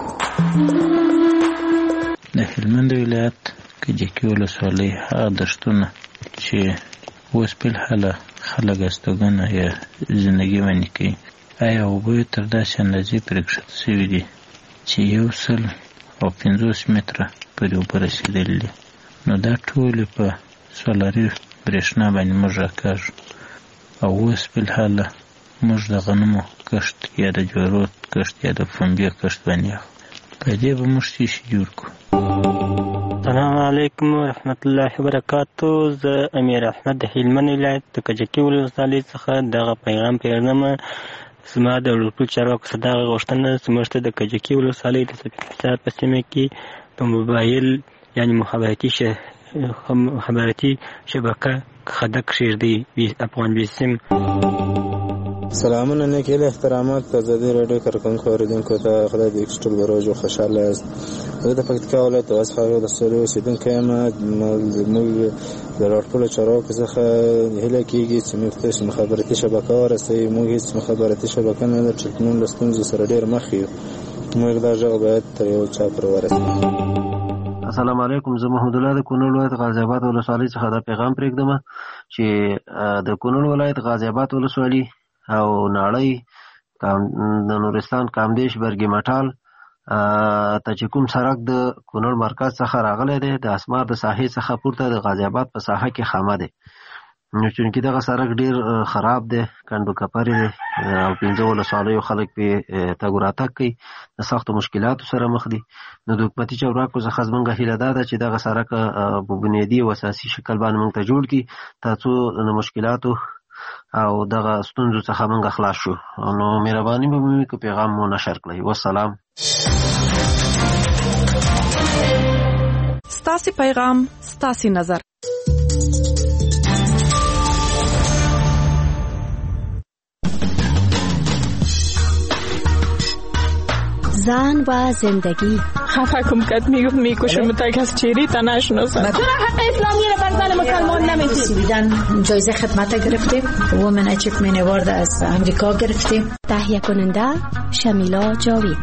د هلمند ولایت کجکي ولسوالۍ هغه دښتونه چې اوس بالحاله خلک استوګنه یا زندګي ونې کوي، آیا اوبه یې تر داسې اندازې پرې کښته شوي دي چې 150 متره پورې اوبه رسېدلي دي. نو دا ټولې په سولري برېښنا باندې موږ راکاږو او اوس بالحاله موږ د غنمو کښت یا د جوارو کښت یا د پنبې کښت باندې په دې به موږ څه شي جوړ کړو. السلام علیکم ورحمت الله وبرکاتو. زه امیر احمد د هلمند ولایت د کجکي ولسوالۍ څخه دغه پیغام پیژنم. زما د ټول چارواکو څخه دغه غوښتنه زموږ ته د کجکي ولسوالۍ د سپیڅار په سیمه کې په موبایل یعنی مخابراتي شبکه خدک کښېږدي افغان بیسیم. سلامونه نیک هیله احترامات په ازادي راډیو کارکونکو اوریدونکو ته خدای دې ټول بروج او خوشاله یاست. زه د پکتیکا ولایت د واسخاغه د سولې اوسیدونکی یم. موږ د راټولو چارواکو څخه هیله کېږي چې موږ ته مخابراتي شبکه ورسوي. موږ هېڅ مخابراتي شبکه نه لرو چې موږ له ستونزو سره ډېر مخ یو. موږ دا غږ باید تر یو چا پورې ورسوي. السلام علیکم. زه محمد الله د کونړ ولایت غازی آباد ولسوالۍ څخه دا پیغام پرېږدم چې د کونړ ولایت غازی آباد ولسوالۍ او ناړۍ د نورستان کامدیش برګي مټال ته چې کوم سړک د کونړ مرکز څخه راغلی دی د اسمار د ساحې څخه پورته د غازی آباد په ساحه کې خامه دی. نو چونکې دغه سړک ډېر خراب دی، کنډو کپرې دی او 15 ولسوالیو خلک پې تګ راتګ کوي، د سختو مشکلاتو سره مخ دي. نو د حکومتي چارواکو څخه زموږ هیله دا ده چې دغه سړک په بنیادي او اساسي شکل باندې موږ ته جوړ کړي تر څو د مشکلاتو او دغه ستونزو څخه موږ خلاص شو. نو مهرباني به مو که پیغام مو نشر کړئ. والسلام. ستاسې پیغام ستاسې نظر. زن و زندگی. خفه کم کد میکشم تا کس چیری تا نشناسم. چرا حق اسلامی رو بر زن مسلمان نمیدید؟ سویدن جایزه خدمت گرفتیم. وومن اچیومنت اوارد از امریکا گرفتیم. تهیه کننده شمیلا جاوید.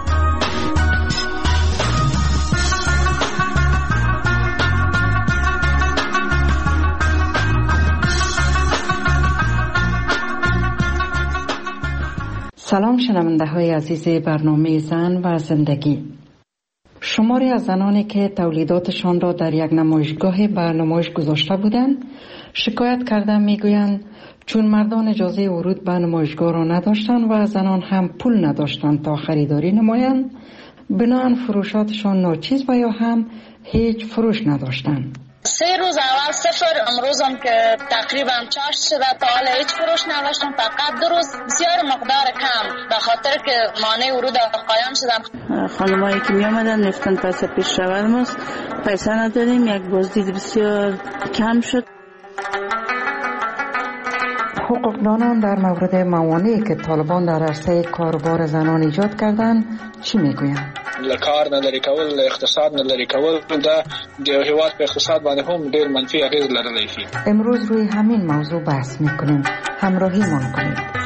سلام شنونده های عزیز برنامه زن و زندگی. شماری از زنانی که تولیداتشان را در یک نمایشگاه به نمایش گذاشته بودند شکایت کرده میگویند چون مردان اجازه ورود به نمایشگاه را نداشتند و زنان هم پول نداشتند تا خریداری نمایند، بنابراین فروشاتشان ناچیز و یا هم هیچ فروش نداشتند. 3 روز اول صفر، امروزم که تقریبا چاشت شده تا حالا هیچ فروش نداشتم. فقط 2 روز بسیار مقدار کم به خاطر که مانع ورود آقایان شدم. خانمایی که می آمدن نفتن پس پیش روند پیسه نداریم، یک بازدید بسیار کم شد. حقوقدانان در مورد موانعی که طالبان در عرصه کاروبار زنان ایجاد کردند چی میگویند؟ کار نداری کول، اقتصاد نداری کول، د هیواد په اقتصاد باندې هم ډېر منفي اغیز لرلی شي. امروز روی همین موضوع بحث میکنیم. همراهیمان کنید.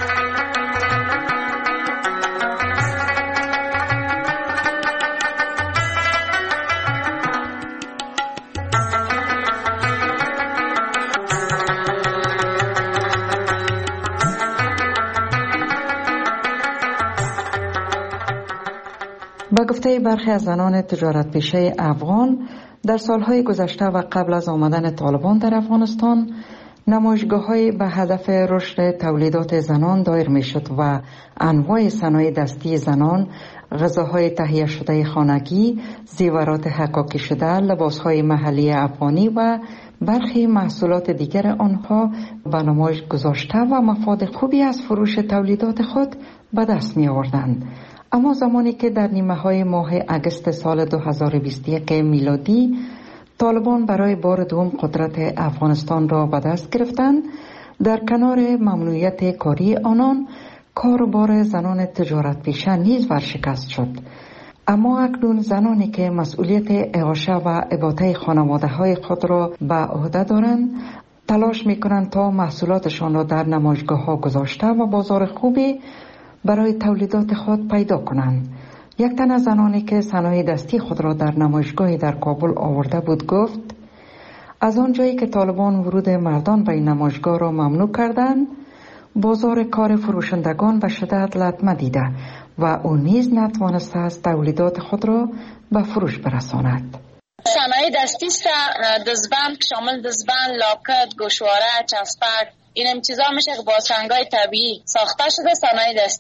با گفته برخی از زنان تجارت پیشه افغان در سالهای گذشته و قبل از آمدن طالبان در افغانستان نمایشگاه‌های به هدف رشد تولیدات زنان دایر می‌شد و انواع صنایع دستی زنان، غذاهای تهیه شده خانگی، زیورات حکاکی شده، لباسهای محلی افغانی و برخی محصولات دیگر آنها به نمایش گذاشته و مفاد خوبی از فروش تولیدات خود به دست می آوردند. اما زمانی که در نیمه‌های ماه اگست سال 2021 میلادی طالبان برای بار دوم قدرت افغانستان را به دست گرفتند، در کنار ممنوعیت کاری آنان کاروبار زنان تجارت پیشه نیز ورشکست شد. اما اکنون زنانی که مسئولیت اعاشه و اباطه خانواده‌های خود را به عهده دارند تلاش می‌کنند تا محصولاتشان را در نمایشگاه‌ها گذاشته و بازار خوبی برای تولیدات خود پیدا کنند. یک تن از زنانی که صنایع دستی خود را در نمایشگاهی در کابل آورده بود گفت از آنجایی که طالبان ورود مردان به این نمایشگاه را ممنوع کردند بازار کار فروشندگان به شدت لطمه دیده و او نیز نتوانسته است تولیدات خود را به فروش برساند. صنایع دستی است، دزبند شامل دزبند، لاکت، گوشواره، چسبک، این چیزا میشه که با سنگای طبیعی ساخته شده صنایع دستی است.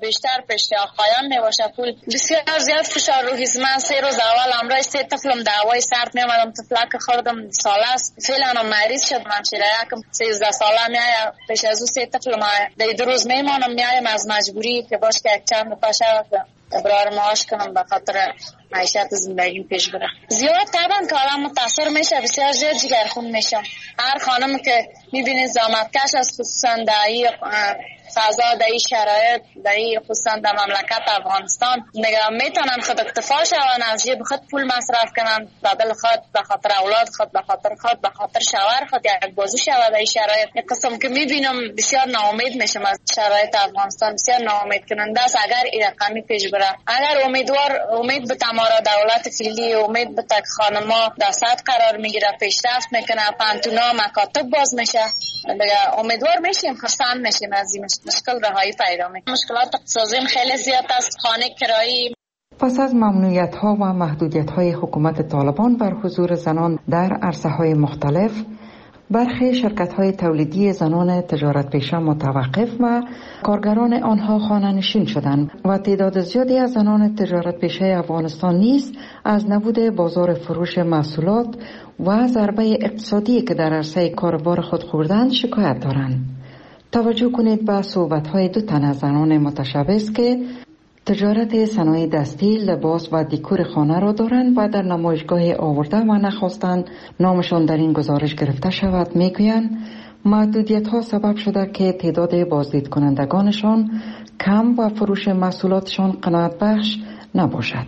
بیشتر پیش آقایان میباشه پول بسیار زیاد فشار رو هست. من 3 روز اول امروز 3 طفلم دعوای سرد میامدم، طفلک خوردم ساله است فعلا مریض شد، من چرایکم 13 ساله میایم، پیش از او 3 طفل ما 2 روز میمانم میایم از مجبوری که باش که چند پاشه ابرار معاش کنم به خاطر معیشت زندگی پیش بره. زیاد طبعا کارم متاثر میشه، بسیار زیاد جگرخون میشم. هر خانم که میبینید زحمتکش است، خصوصا در این فضا، در این شرایط، در این خصوصا در مملکت افغانستان نگاه میتونن خود اکتفا شون، از جیب خود پول مصرف کنن بدل خود، به خاطر اولاد خود، به خاطر خود، به خاطر شوهر خود یک بازو شود. در این شرایط یک قسم که میبینم بسیار ناامید میشم از شرایط افغانستان، بسیار ناامید کننده است. اگر این رقمی پیش بره، اگر امید به تمارا دولت فعلی، امید به تک خانما در سطح قرار میگیره، پیشرفت میکنه، پانتونا مکاتب باز میشه، دیگه امیدوار میشیم، خرسند میشیم از این مشکل رهایی پیدا میکنه. مشکلات اقتصادی خیلی زیاد است، خانه کرایی. پس از ممنوعیت‌ها و محدودیت‌های حکومت طالبان بر حضور زنان در عرصه‌های مختلف، برخی شرکت‌های تولیدی زنان تجارت پیشه متوقف و کارگران آنها خانه‌نشین شدند و تعداد زیادی از زنان تجارت پیشه افغانستان نیز از نبود بازار فروش محصولات و ضربه اقتصادی که در عرصه کاروبار خود خوردند شکایت دارند. توجه کنید به صحبت‌های 2 تن از زنان متشبث که تجارت صنایع دستی، لباس و دیکور خانه را دارند و در نمایشگاه آورده و نخواستند نامشان در این گزارش گرفته شود. میگویند محدودیت‌ها سبب شده که تعداد بازدید کنندگانشان کم و فروش محصولاتشان قناعت بخش نباشد.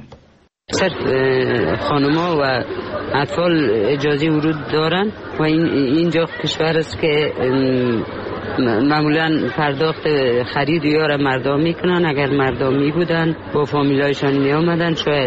خانم‌ها و اطفال اجازه ورود دارند و اینجا کشور است که معمولا پرداخت خرید یا را مردم میکنن. اگر مردمی بودن با فامیلایشان می آمدن شاید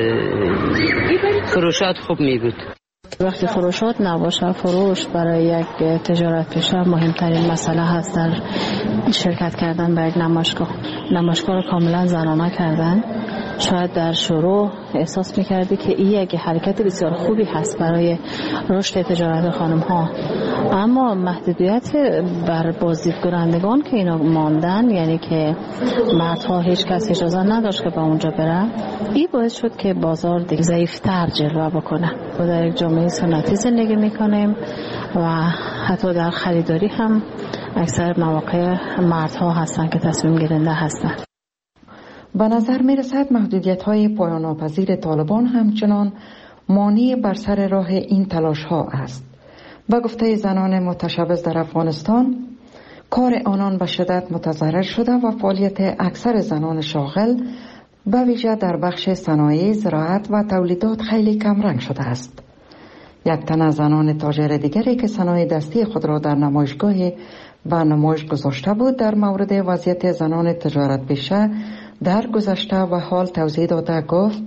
فروشات خوب می بود. وقتی فروشات نباشه، فروش برای یک تجارت پیشه مهمترین مسئله هست. در شرکت کردن به یک نمایشگاه رو کاملا زنانه کردن. شاید در شروع احساس میکردی که این یک حرکت بسیار خوبی هست برای رشد تجارت خانم ها، اما محدودیت بر بازدید کنندگان که اینا ماندن، یعنی که مردها هیچ کس اجازه نداشت که به اونجا بره، این باعث شد که بازار دیگه ضعیفتر جلوه بکنه. و در یک جامعه سنتی زندگی میکنیم و حتی در خریداری هم اکثر مواقع مردها هستن که تصمیم گیرنده هستن. به نظر می رسد محدودیت‌های پایان ناپذیر طالبان همچنان مانع بر سر راه این تلاش ها است. به گفته زنان متشبث در افغانستان، کار آنان به شدت متضرر شده و فعالیت اکثر زنان شاغل به ویژه در بخش صنایع، زراعت و تولیدات خیلی کمرنگ شده است. یک تن از زنان تاجر دیگری که صنایع دستی خود را در نمایشگاه و نمایش گذاشته بود در مورد وضعیت زنان تجارت پیشه در گذشته و حال توضیح داده گفت: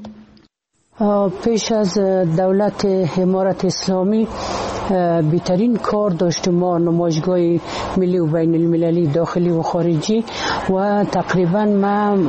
پیش از دولت امارت اسلامی بهترین کار داشتیم ما، نمایشگاه ملی و بین المللی داخلی و خارجی، و تقریبا ما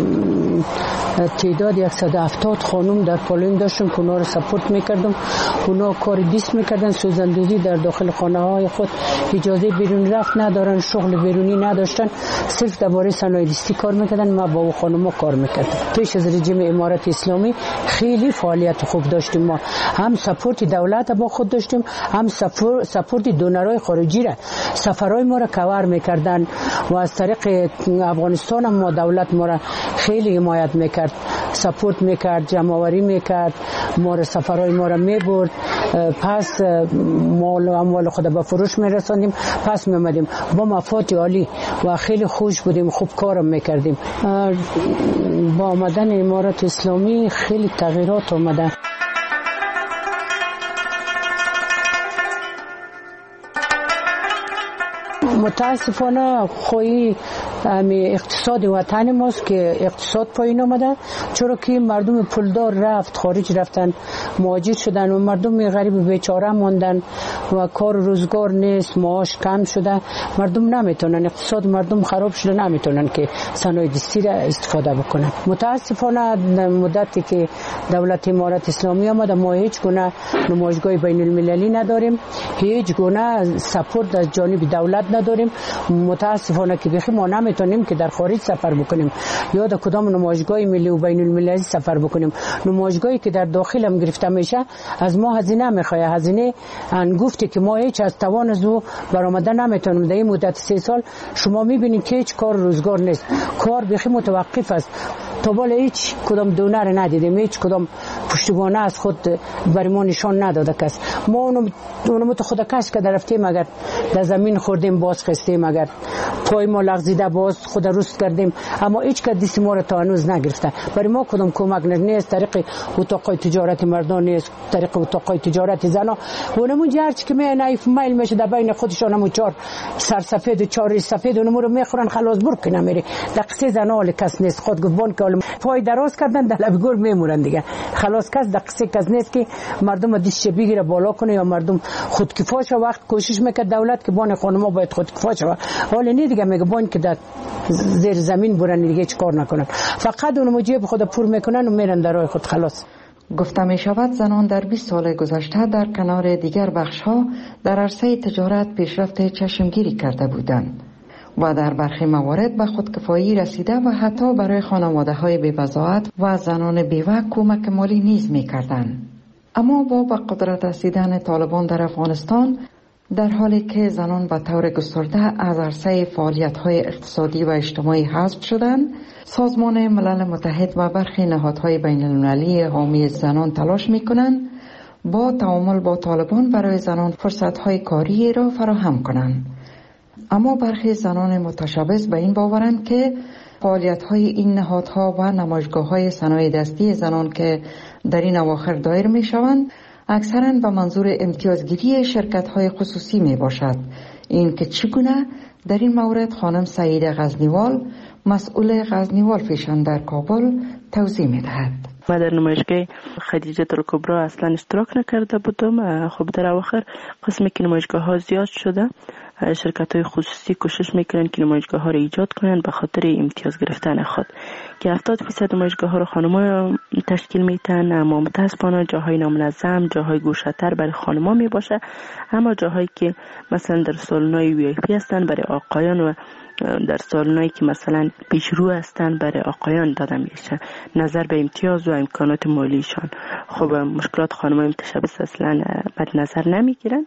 تعداد 170 خانم در پالین داشتم که اونا رو سپورت میکردم. اونا کار دیست میکردن، سوزندوزی در داخل خانه های خود، اجازه بیرون رفت ندارن، شغل بیرونی نداشتن، صرف درباره صنایع دستی کار میکردن. ما با خانم کار میکردم. پیش از رژیم امارت اسلامی خیلی فعالیت خوب داشتیم ما، هم سپورت دولت با خود داشتیم، هم سپورت دونرای خارجی را، سفرهای ما را کاور میکردن و از طریق افغانستان هم ما دولت ما را خیلی حمایت میکرد، سپورت میکرد، جمع‌آوری میکرد، ما را سفرهای ما را میبرد، پس مال و اموال خود به فروش میرساندیم، پس میامدیم با مفاد عالی و خیلی خوش بودیم، خوب کارم میکردیم. با آمدن امارت اسلامی خیلی تغییرات آمده. متاسفانه خوی اقتصاد وطن ماست که اقتصاد پایین آمده، چرا که مردم پولدار رفت خارج، رفتن مهاجر شدن و مردم غریب بیچاره ماندن و کار روزگار نیست، معاش کم شده، مردم نمیتونن، اقتصاد مردم خراب شده، نمیتونن که صنایع دستی را استفاده بکنن. متاسفانه مدتی که دولت امارت اسلامی آمده ما هیچ گونه نمایشگاه بین المللی نداریم، هیچ گونه سپورت از جانب دولت نداریم. متاسفانه که بخی ما نمیتونیم که در خارج سفر بکنیم یا در کدام نمایشگاه ملی و بین المللی سفر بکنیم. نمایشگاهی که در داخل هم گرفته میشه از ما هزینه میخواد، هزینه انگفتی که ما هیچ از توان زو برآمده نمیتونیم. در این مدت 3 سال شما میبینید که هیچ کار روزگار نیست، کار بخی متوقف است. تا بالا هیچ کدام دونر ندیدیم، هیچ کدام پشتیبانه از خود برای ما نشان نداده کس. ما اونم تو خود کس که رفتیم اگر در زمین خوردیم باز خستیم، اگر پای ما لغزیده باز خود رست کردیم، اما هیچ که دست ما رو تا هنوز نگرفته. برای ما کدام کمک نیست. طریق اتاقای تجارت مردان نیست، طریق اتاقای تجارت زنا اونمون جرچ که نایف میل میشه در بین خودشون هم 4 سرسفید و 4 سفید اونم رو میخورن خلاص برک نمیری. دقیقه زنا کس نیست. خود گفتن که پای دراز کردن در لب گور میمونن دیگه. خلاص کس دقیقه کس نیست که مردم دستش بگیره بالا کنه یا مردم خودکفا شه. وقت کوشش میکرد دولت که بان خانما باید خودکفا شه، حالا نه دیگه میگه بان که در زیر زمین برن دیگه هیچ کار نکنن، فقط اونم جیب خود پر میکنن و میرن در راه خود. خلاص گفته می شود زنان در 20 سال گذشته در کنار دیگر بخش‌ها در عرصه تجارت پیشرفت چشمگیری کرده بودند و در برخی موارد به خودکفایی رسیده و حتی برای خانواده‌های بی‌وضاحت و زنان بیوه کمک مالی نیز می‌کردند. اما با به قدرت رسیدن طالبان در افغانستان، در حالی که زنان به طور گسترده از عرصه فعالیت‌های اقتصادی و اجتماعی حذف شدند، سازمان ملل متحد و برخی نهادهای بین‌المللی حامی زنان تلاش می‌کنند با تعامل با طالبان برای زنان فرصت‌های کاری را فراهم کنند. اما برخی زنان متشبث به این باورند که فعالیت‌های این نهادها و نمایشگاه‌های صنایع دستی زنان که در این اواخر دایر می‌شوند اکثراً به منظور امتیازگیری شرکت‌های خصوصی میباشد. این که چگونه در این مورد خانم سعیده غزنیوال، مسئول غزنیوال فیشن در کابل، توضیح می‌دهد. ما در نمایشگاه خدیجه الکبری اصلا اشتراک نکرده بودم. خب در اواخر قسمی که نمایشگاه ها زیاد شده، شرکت های خصوصی کوشش میکنن که نمایشگاه ها رو ایجاد کنن به خاطر امتیاز گرفتن خود، که 70% نمایشگاه ها رو خانما تشکیل میتن. اما متاسفانه جاهای نامنظم، جاهای گوشه‌تر برای خانما میباشه، اما جاهایی که مثلا در سالن‌های VIP هستن برای آقایان و در سالنایی که مثلا پیشرو هستن برای آقایان داده میشه، نظر به امتیاز و امکانات مالیشان. خب مشکلات خانمای متشبث اصلا بد نظر نمیگیرن.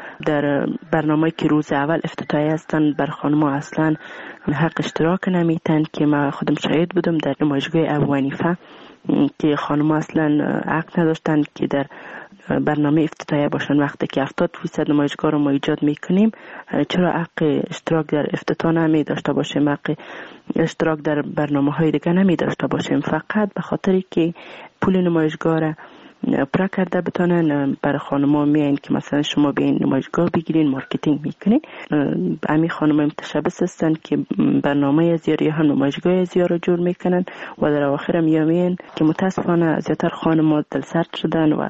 در برنامه‌ای که روز اول افتتاحیه هستن بر خانم‌ها اصلا حق اشتراک نمیتن، که من خودم شاهد بودم در نمایشگاه ابو حنیفه که خانم‌ها اصلا حق نداشتن که در برنامه افتتاحیه باشن. وقتی که 70% نمایشگاه رو ما ایجاد میکنیم، چرا حق اشتراک در افتتاح نمی داشته باشیم، حق اشتراک در برنامه های دیگه نمی داشته باشیم؟ فقط به خاطری که پول نمایشگاه را پرا کرده بتونن برای خانم‌ها میان که مثلا شما بیاین نمایشگاه بگیرین، مارکتینگ میکنین. همین خانم‌ها متشبث هستن که برنامه از یا هم نمایشگاه از رو جور میکنن و در اواخر میامین که متاسفانه زیادتر خانم‌ها دلسرد شدن و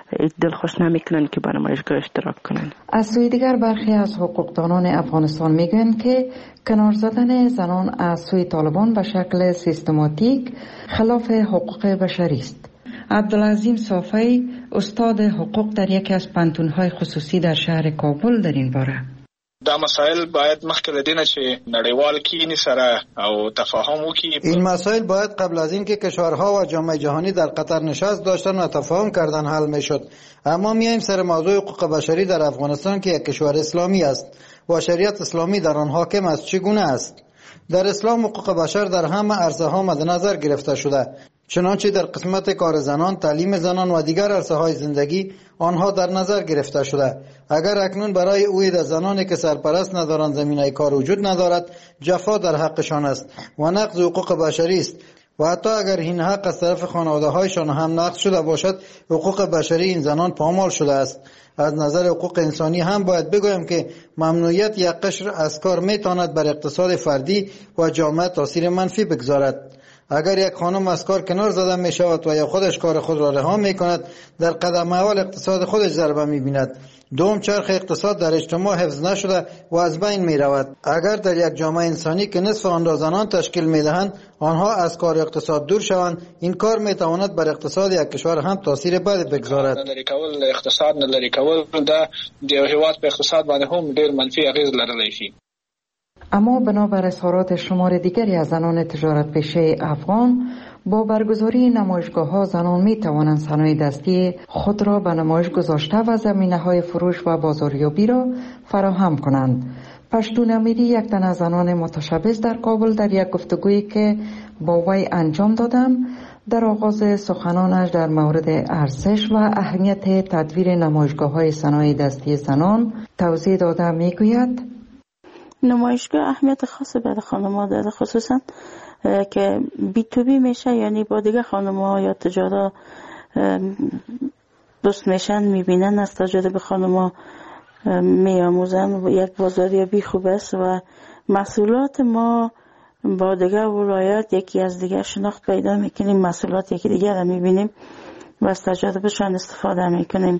دل خوش نمیکنن که با نمایشگاه اشتراک کنن. از سوی دیگر برخی از حقوقدانان افغانستان میگن که کنار زدن زنان از سوی طالبان به شکل سیستماتیک خلاف حقوق بشری است. عبدالعظیم صافی، استاد حقوق در یکی از پانتون‌های خصوصی در شهر کابل، در این باره: دا مسائل باید مخکې له دې نه چې نړیوال کینی سره او تفاهم وکړي. این مسائل باید قبل از اینکه کشورها و جامعه جهانی در قطر نشست داشتن و تفاهم کردن حل میشد. اما میایم سر موضوع حقوق بشری در افغانستان که یک کشور اسلامی است و شریعت اسلامی در آن حاکم است. چگونه است؟ در اسلام حقوق بشر در همه عرصه ها مد نظر گرفته شده، چنانچه در قسمت کار زنان، تعلیم زنان و دیگر عرصه های زندگی آنها در نظر گرفته شده. اگر اکنون برای اوید زنانی که سرپرست ندارند زمینه کار وجود ندارد، جفا در حقشان است و نقض حقوق بشری است. و حتی اگر این حق از طرف خانواده هایشان هم نقض شده باشد، حقوق بشری این زنان پامال شده است. از نظر حقوق انسانی هم باید بگویم که ممنوعیت یک قشر از کار میتواند بر اقتصاد فردی و جامعه تاثیر منفی بگذارد. اگر یک خانم از کار کنار زده می شود و یا خودش کار خود را رها می کند، در قدم اول اقتصاد خودش ضربه می بیند. دوم، چرخ اقتصاد در اجتماع حفظ نشده و از بین می رود. اگر در یک جامعه انسانی که نصف آن را زنان تشکیل می دهند آنها از کار اقتصاد دور شوند، این کار می تواند بر اقتصاد یک کشور هم تاثیر بد بگذارد. اقتصاد نه لري کول د یو هیواد په اقتصاد باندې هم ډیر منفي اغیز لرلی شي. اما بنابر اظهارات شمار دیگری از زنان تجارت پیشه افغان، با برگزاری نمایشگاه‌ها زنان می‌توانند صنایع دستی خود را به نمایش گذاشته و زمینه‌های فروش و بازاریابی را فراهم کنند. پشتون امیری یک تن از زنان متشبث در کابل در یک گفتگویی که با وی انجام دادم در آغاز سخنانش در مورد ارزش و اهمیت تدویر نمایشگاه‌های صنایع دستی زنان توضیح داده می‌گوید: نمایشگاه اهمیت خاصی برای خانم‌ها داره، خصوصا که بی تو بی میشه، یعنی با دیگه خانم‌ها یا تجارا دوست میشن، میبینن، از تجربه خانم‌ها میاموزن. یک بازاریابی خوب است و محصولات ما با دیگه ولایات یکی از دیگه شناخت پیدا میکنیم، محصولات یکی دیگه را میبینیم و از تجربهشان استفاده میکنیم.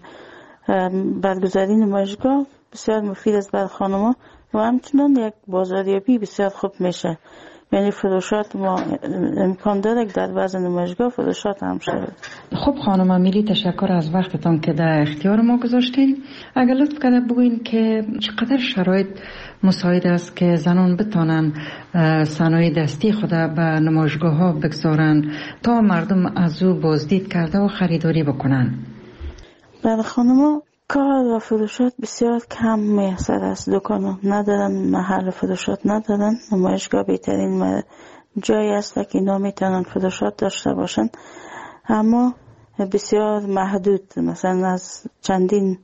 برگزاری نمایشگاه بسیار مفید است برای خانم‌ها و همچنان یک بازاریابی بسیار خوب میشه، یعنی فروشات ما امکان داره که در وزن نمایشگاه فروشات هم شود. خب خانم امیری، تشکر از وقتتان که در اختیار ما گذاشتین. اگر لطف کرده بگوین که چقدر شرایط مساعد است که زنان بتانن صنایع دستی خود به نمایشگاه ها بگذارن تا مردم از او بازدید کرده و خریداری بکنن؟ برای خانم‌ها کار و فروشات بسیار کم میسر است. دکان ندارن، محل فروشات ندارن. نمایشگاه بهترین جایی است که اینا میتونن فروشات داشته باشن، اما بسیار محدود. مثلا از چندین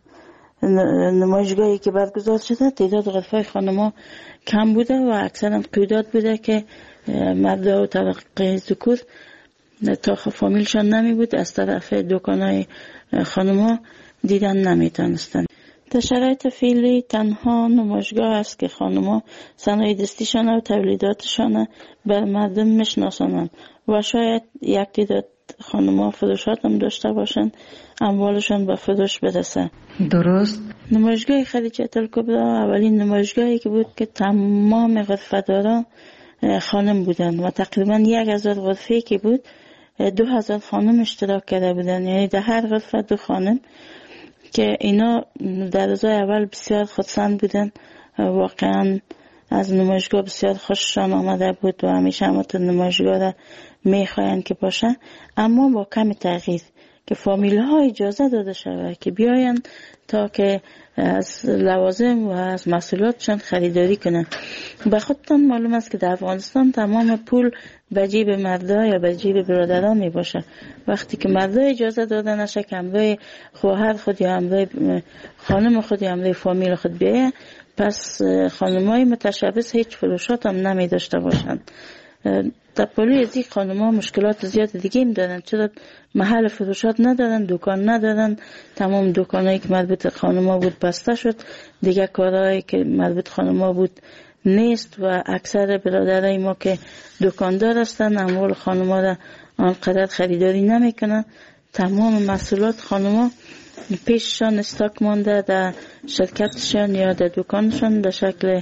نمایشگاهی که برگزار شده تعداد غرفه‌های خانم‌ها کم بوده و اکثرا قیودات بوده که مردا و طبقه ذکور تا فامیلشان نمی بود از طرف دکان‌های خانم‌ها دیدن نمیتونستن. در شرایط فعلی تنها نمایشگاه است که خانم‌ها صنایع دستیشان و تولیداتشان بر مردم میشناسانند و شاید یک تعداد خانم‌ها فروشات هم داشته باشند، اموالشان به فروش برسه. درست. نمایشگاه خدیجه الکبری اولین نمایشگاهی که بود که تمام غرفه‌داران خانم بودند و تقریبا 1000 غرفه که بود 2000 خانم اشتراک کرده بودند، یعنی در هر غرفه 2 خانم که اینا در روزهای اول بسیار خودسند بودن. واقعا از نمایشگاه بسیار خوششان آمده بود و همیشه همت نمایشگاه را میخواین که باشه، اما با کم تغییر که فامیل ها اجازه داده شود که بیاین تا که از لوازم و از محصولاتشان خریداری کنن. به خودتان معلوم است که در افغانستان تمام پول به جیب مردا یا به جیب برادران می باشه. وقتی که مردا اجازه داده نشه که همراه خواهر خود یا همراه خانم خود یا همراه فامیل خود بیایه، پس خانمای متشبث هیچ فروشات هم نمی داشته باشند. در پلی از این خانم‌ها مشکلات زیاد دیگه هم دارن، چرا محل فروشات ندارن، دکان ندارن. تمام دکانایی که مربوط خانم‌ها بود بسته شد، دیگه کارهایی که مربوط خانم‌ها بود نیست و اکثر برادرای ما که دکاندار هستن اموال خانم‌ها را آنقدر خریداری نمیکنن. تمام محصولات خانم‌ها پیششان استاک مانده در شرکتشان یا در دکانشان به شکل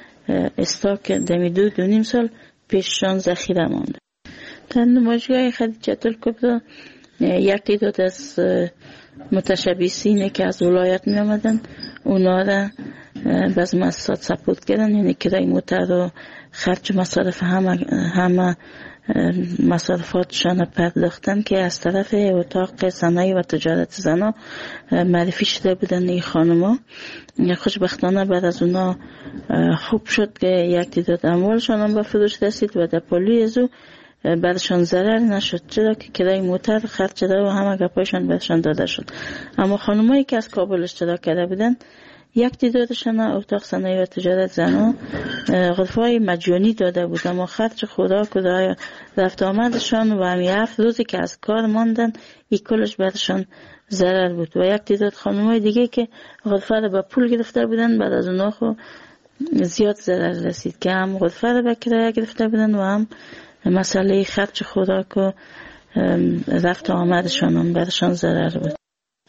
استاک دمی 2.5 سال پیششان ذخیره مانده. در نمایشگاه خدیجه الکبری یک تعداد از متشبثینی که از ولایت می آمدن اونا را باز مؤسسات سپورت کردن، یعنی کرای موتر و خرج مصارف همه مصارفاتشان پرداختن که از طرف اتاق صنایع و تجارت زنا معرفی شده بودن این خانم‌ها. خوشبختانه بعد از اونا خوب شد که یک تعداد اموالشان هم به فروش رسید و در پلی از او برشان ضرر نشد، چرا که کرای موتر خرج شده و همه گپایشان برشان داده شد. اما خانمایی که از کابل اشتراک کرده بودن یک تعدادشان اتاق صنایع و تجارت زنا غرفه‌های مجانی داده بود، اما خرج خوراک و رفت آمدشان و همی 7 روزی که از کار ماندن این کلش برشان ضرر بود. و یک تعداد خانم‌های دیگه که غرفه را به پول گرفته بودن بعد از اونها خو زیاد ضرر رسید که هم غرفه را به کرایه گرفته بودن و هم مسئله خرج خوراک و رفت آمدشان هم برشان ضرر بود.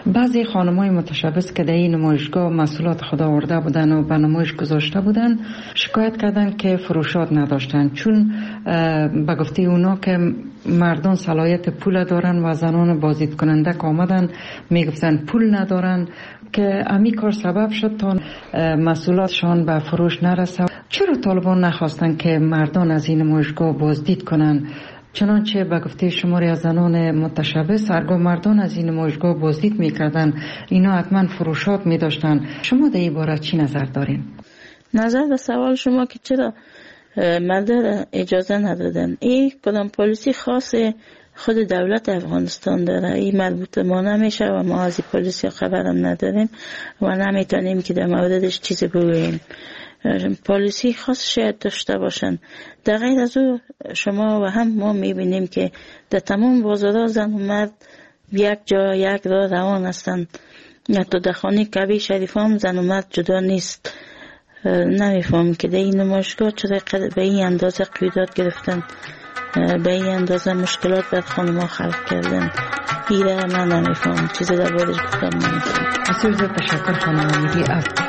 بعضی خانم‌های متشبث که در این نمایشگاه مسئولات خود آورده بودن و به نمایش گذاشته بودن شکایت کردن که فروشات نداشتن، چون به گفته اونا که مردان صلاحیت پول دارن و زنان بازدید کننده که آمدن میگفتن پول ندارن، که امی کار سبب شد تا مسئولاتشان به فروش نرسه. چرا طالبان نخواستن که مردان از این نمایشگاه بازدید کنن؟ چنانچه به گفته شماری از زنان متشبث هرگاه مردان از این نمایشگاه بازدید میکردن اینا حتما فروشات میداشتن. شما در این باره چی نظر دارین؟ نظر به سوال شما که چرا مردان اجازه ندادن، این کدام پالیسی خاص خود دولت افغانستان داره، این مربوط ما نمیشه و ما از پالیسی خبرم نداریم و نمیتونیم که در موردش چیزی بگوییم. پالیسی خاص شاید داشته باشن. در غیر از او شما و هم ما میبینیم که در تمام بازارها زن و مرد یک جا یک راه روان هستند. حتی در خانه کعبه شریف هم زن و مرد جدا نیست. نمیفهم که در این نمایشگاه چرا به این اندازه قیودات گرفتن، به این اندازه مشکلات بر خانم‌ها خلق کردن. ایره من نمیفهم، چیزی در باردش گفتم نمیفهم. بسیار زیاد تشکر خانم امیدی.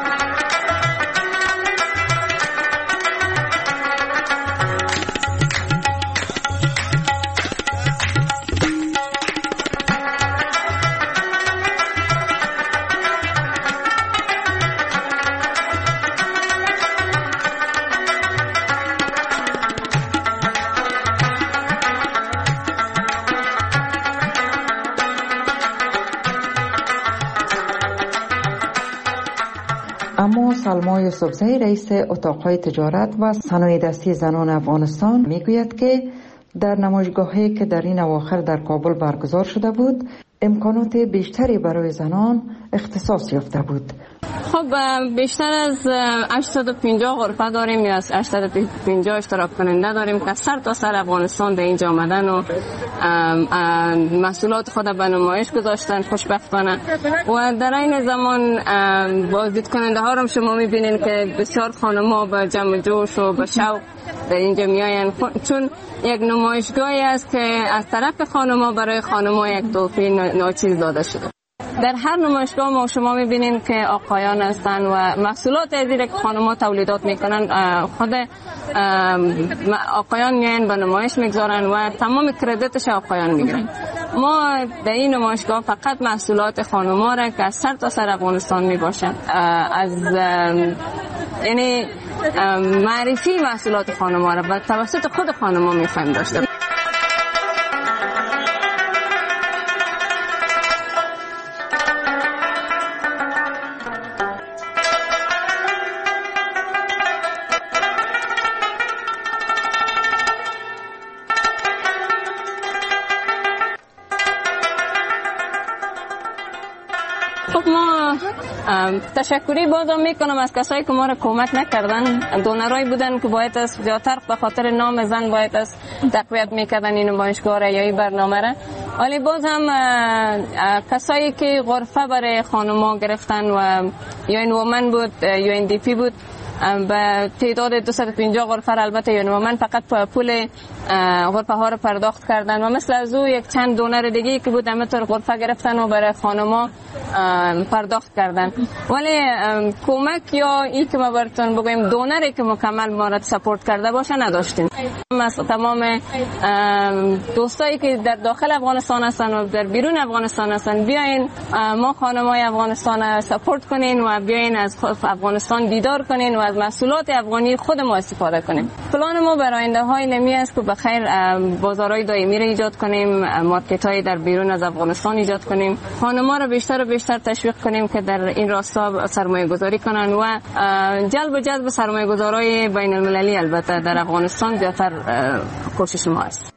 اما سلما یوسفزئی رئیس اتاقهای تجارت و صنایع دستی زنان افغانستان میگوید که در نمایشگاهی که در این اواخر در کابل برگزار شده بود امکانات بیشتری برای زنان اختصاص یافته بود. خب بیشتر از 850 غرفه داریم یا از 850 اشتراک کننده داریم که سر تا سر افغانستان در اینجا آمدن و محصولات خود به نمایش گذاشتن خوشبختانه. و در این زمان بازدید کننده ها رو شما میبینین که بسیار خانم‌ها با جمع جوش و با شوق در اینجا میاین، چون یک نمایشگاهی است که از طرف خانم‌ها برای خانم‌ها یک تحفه ناچیز داده شده. در هر نمایشگاه ما شما میبینین که آقایان هستن و محصولات ازی که خانم‌ها تولیدات میکنن خود آقایان میان به نمایش میگذارن و تمام کردیتش آقایان میگیرن. ما در این نمایشگاه فقط محصولات خانم‌ها را که از سر تا سر افغانستان میباشن از یعنی معرفی محصولات خانم‌ها را و توسط خود خانم‌ها میخوایم داشته. خب ما تشکری بازم میکنم از کسایی که ما را کمک نکردن. دونرایی بودن که باید از زیادتر به خاطر نام زن باید از تقویت میکردن این نمایشگاه را یا این برنامه را، ولی باز هم کسایی که غرفه برای خانم‌ها گرفتن و یا این وومن بود یا این دی پی بود به تعداد 250 غرفه البته یا من فقط پول غرفه ها رو پرداخت کردن و مثل از او یک چند دونر دیگه که بود همینطور غرفه گرفتن و برای خانما پرداخت کردن. ولی کمک یا این که ما براتون بگویم دونری که مکمل ما را سپورت کرده باشه نداشتیم. از تمام دوستایی که در داخل افغانستان هستن و در بیرون افغانستان هستن بیاین ما خانمای افغانستان سپورت کنین و بیاین از افغانستان دیدار کنین و از محصولات افغانی خود ما استفاده کنیم. پلان ما برای آینده های نمی است که بخیر بازارهای دائمی را ایجاد کنیم، مارکت های در بیرون از افغانستان ایجاد کنیم، خانم‌ها را بیشتر و بیشتر تشویق کنیم که در این راستا سرمایه گذاری کنن و جلب سرمایه گذارای بین المللی البته در افغانستان زیادتر کوشش ما است.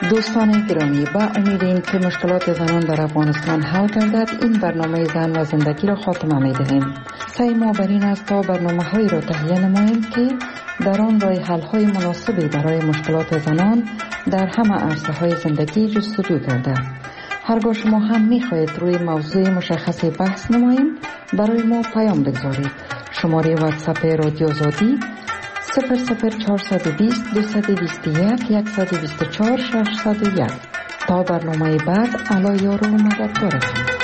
دوستان گرامی، با امید این که مشکلات زنان در افغانستان حل گردد، این برنامه زن و زندگی را خاتمه می دهیم. سعی ما بر این است تا برنامه هایی را تهیه نماییم که در آن راه حل های مناسبی برای مشکلات زنان در همه عرصه های زندگی جستجو گردد. هرگاه شما هم می خواهید روی موضوع مشخصی بحث نماییم، برای ما پیام بگذارید. شماره واتساپ رادیو آزادی 00420 221 124 601. تا برنامه بعد، الله یار و مددگارتون.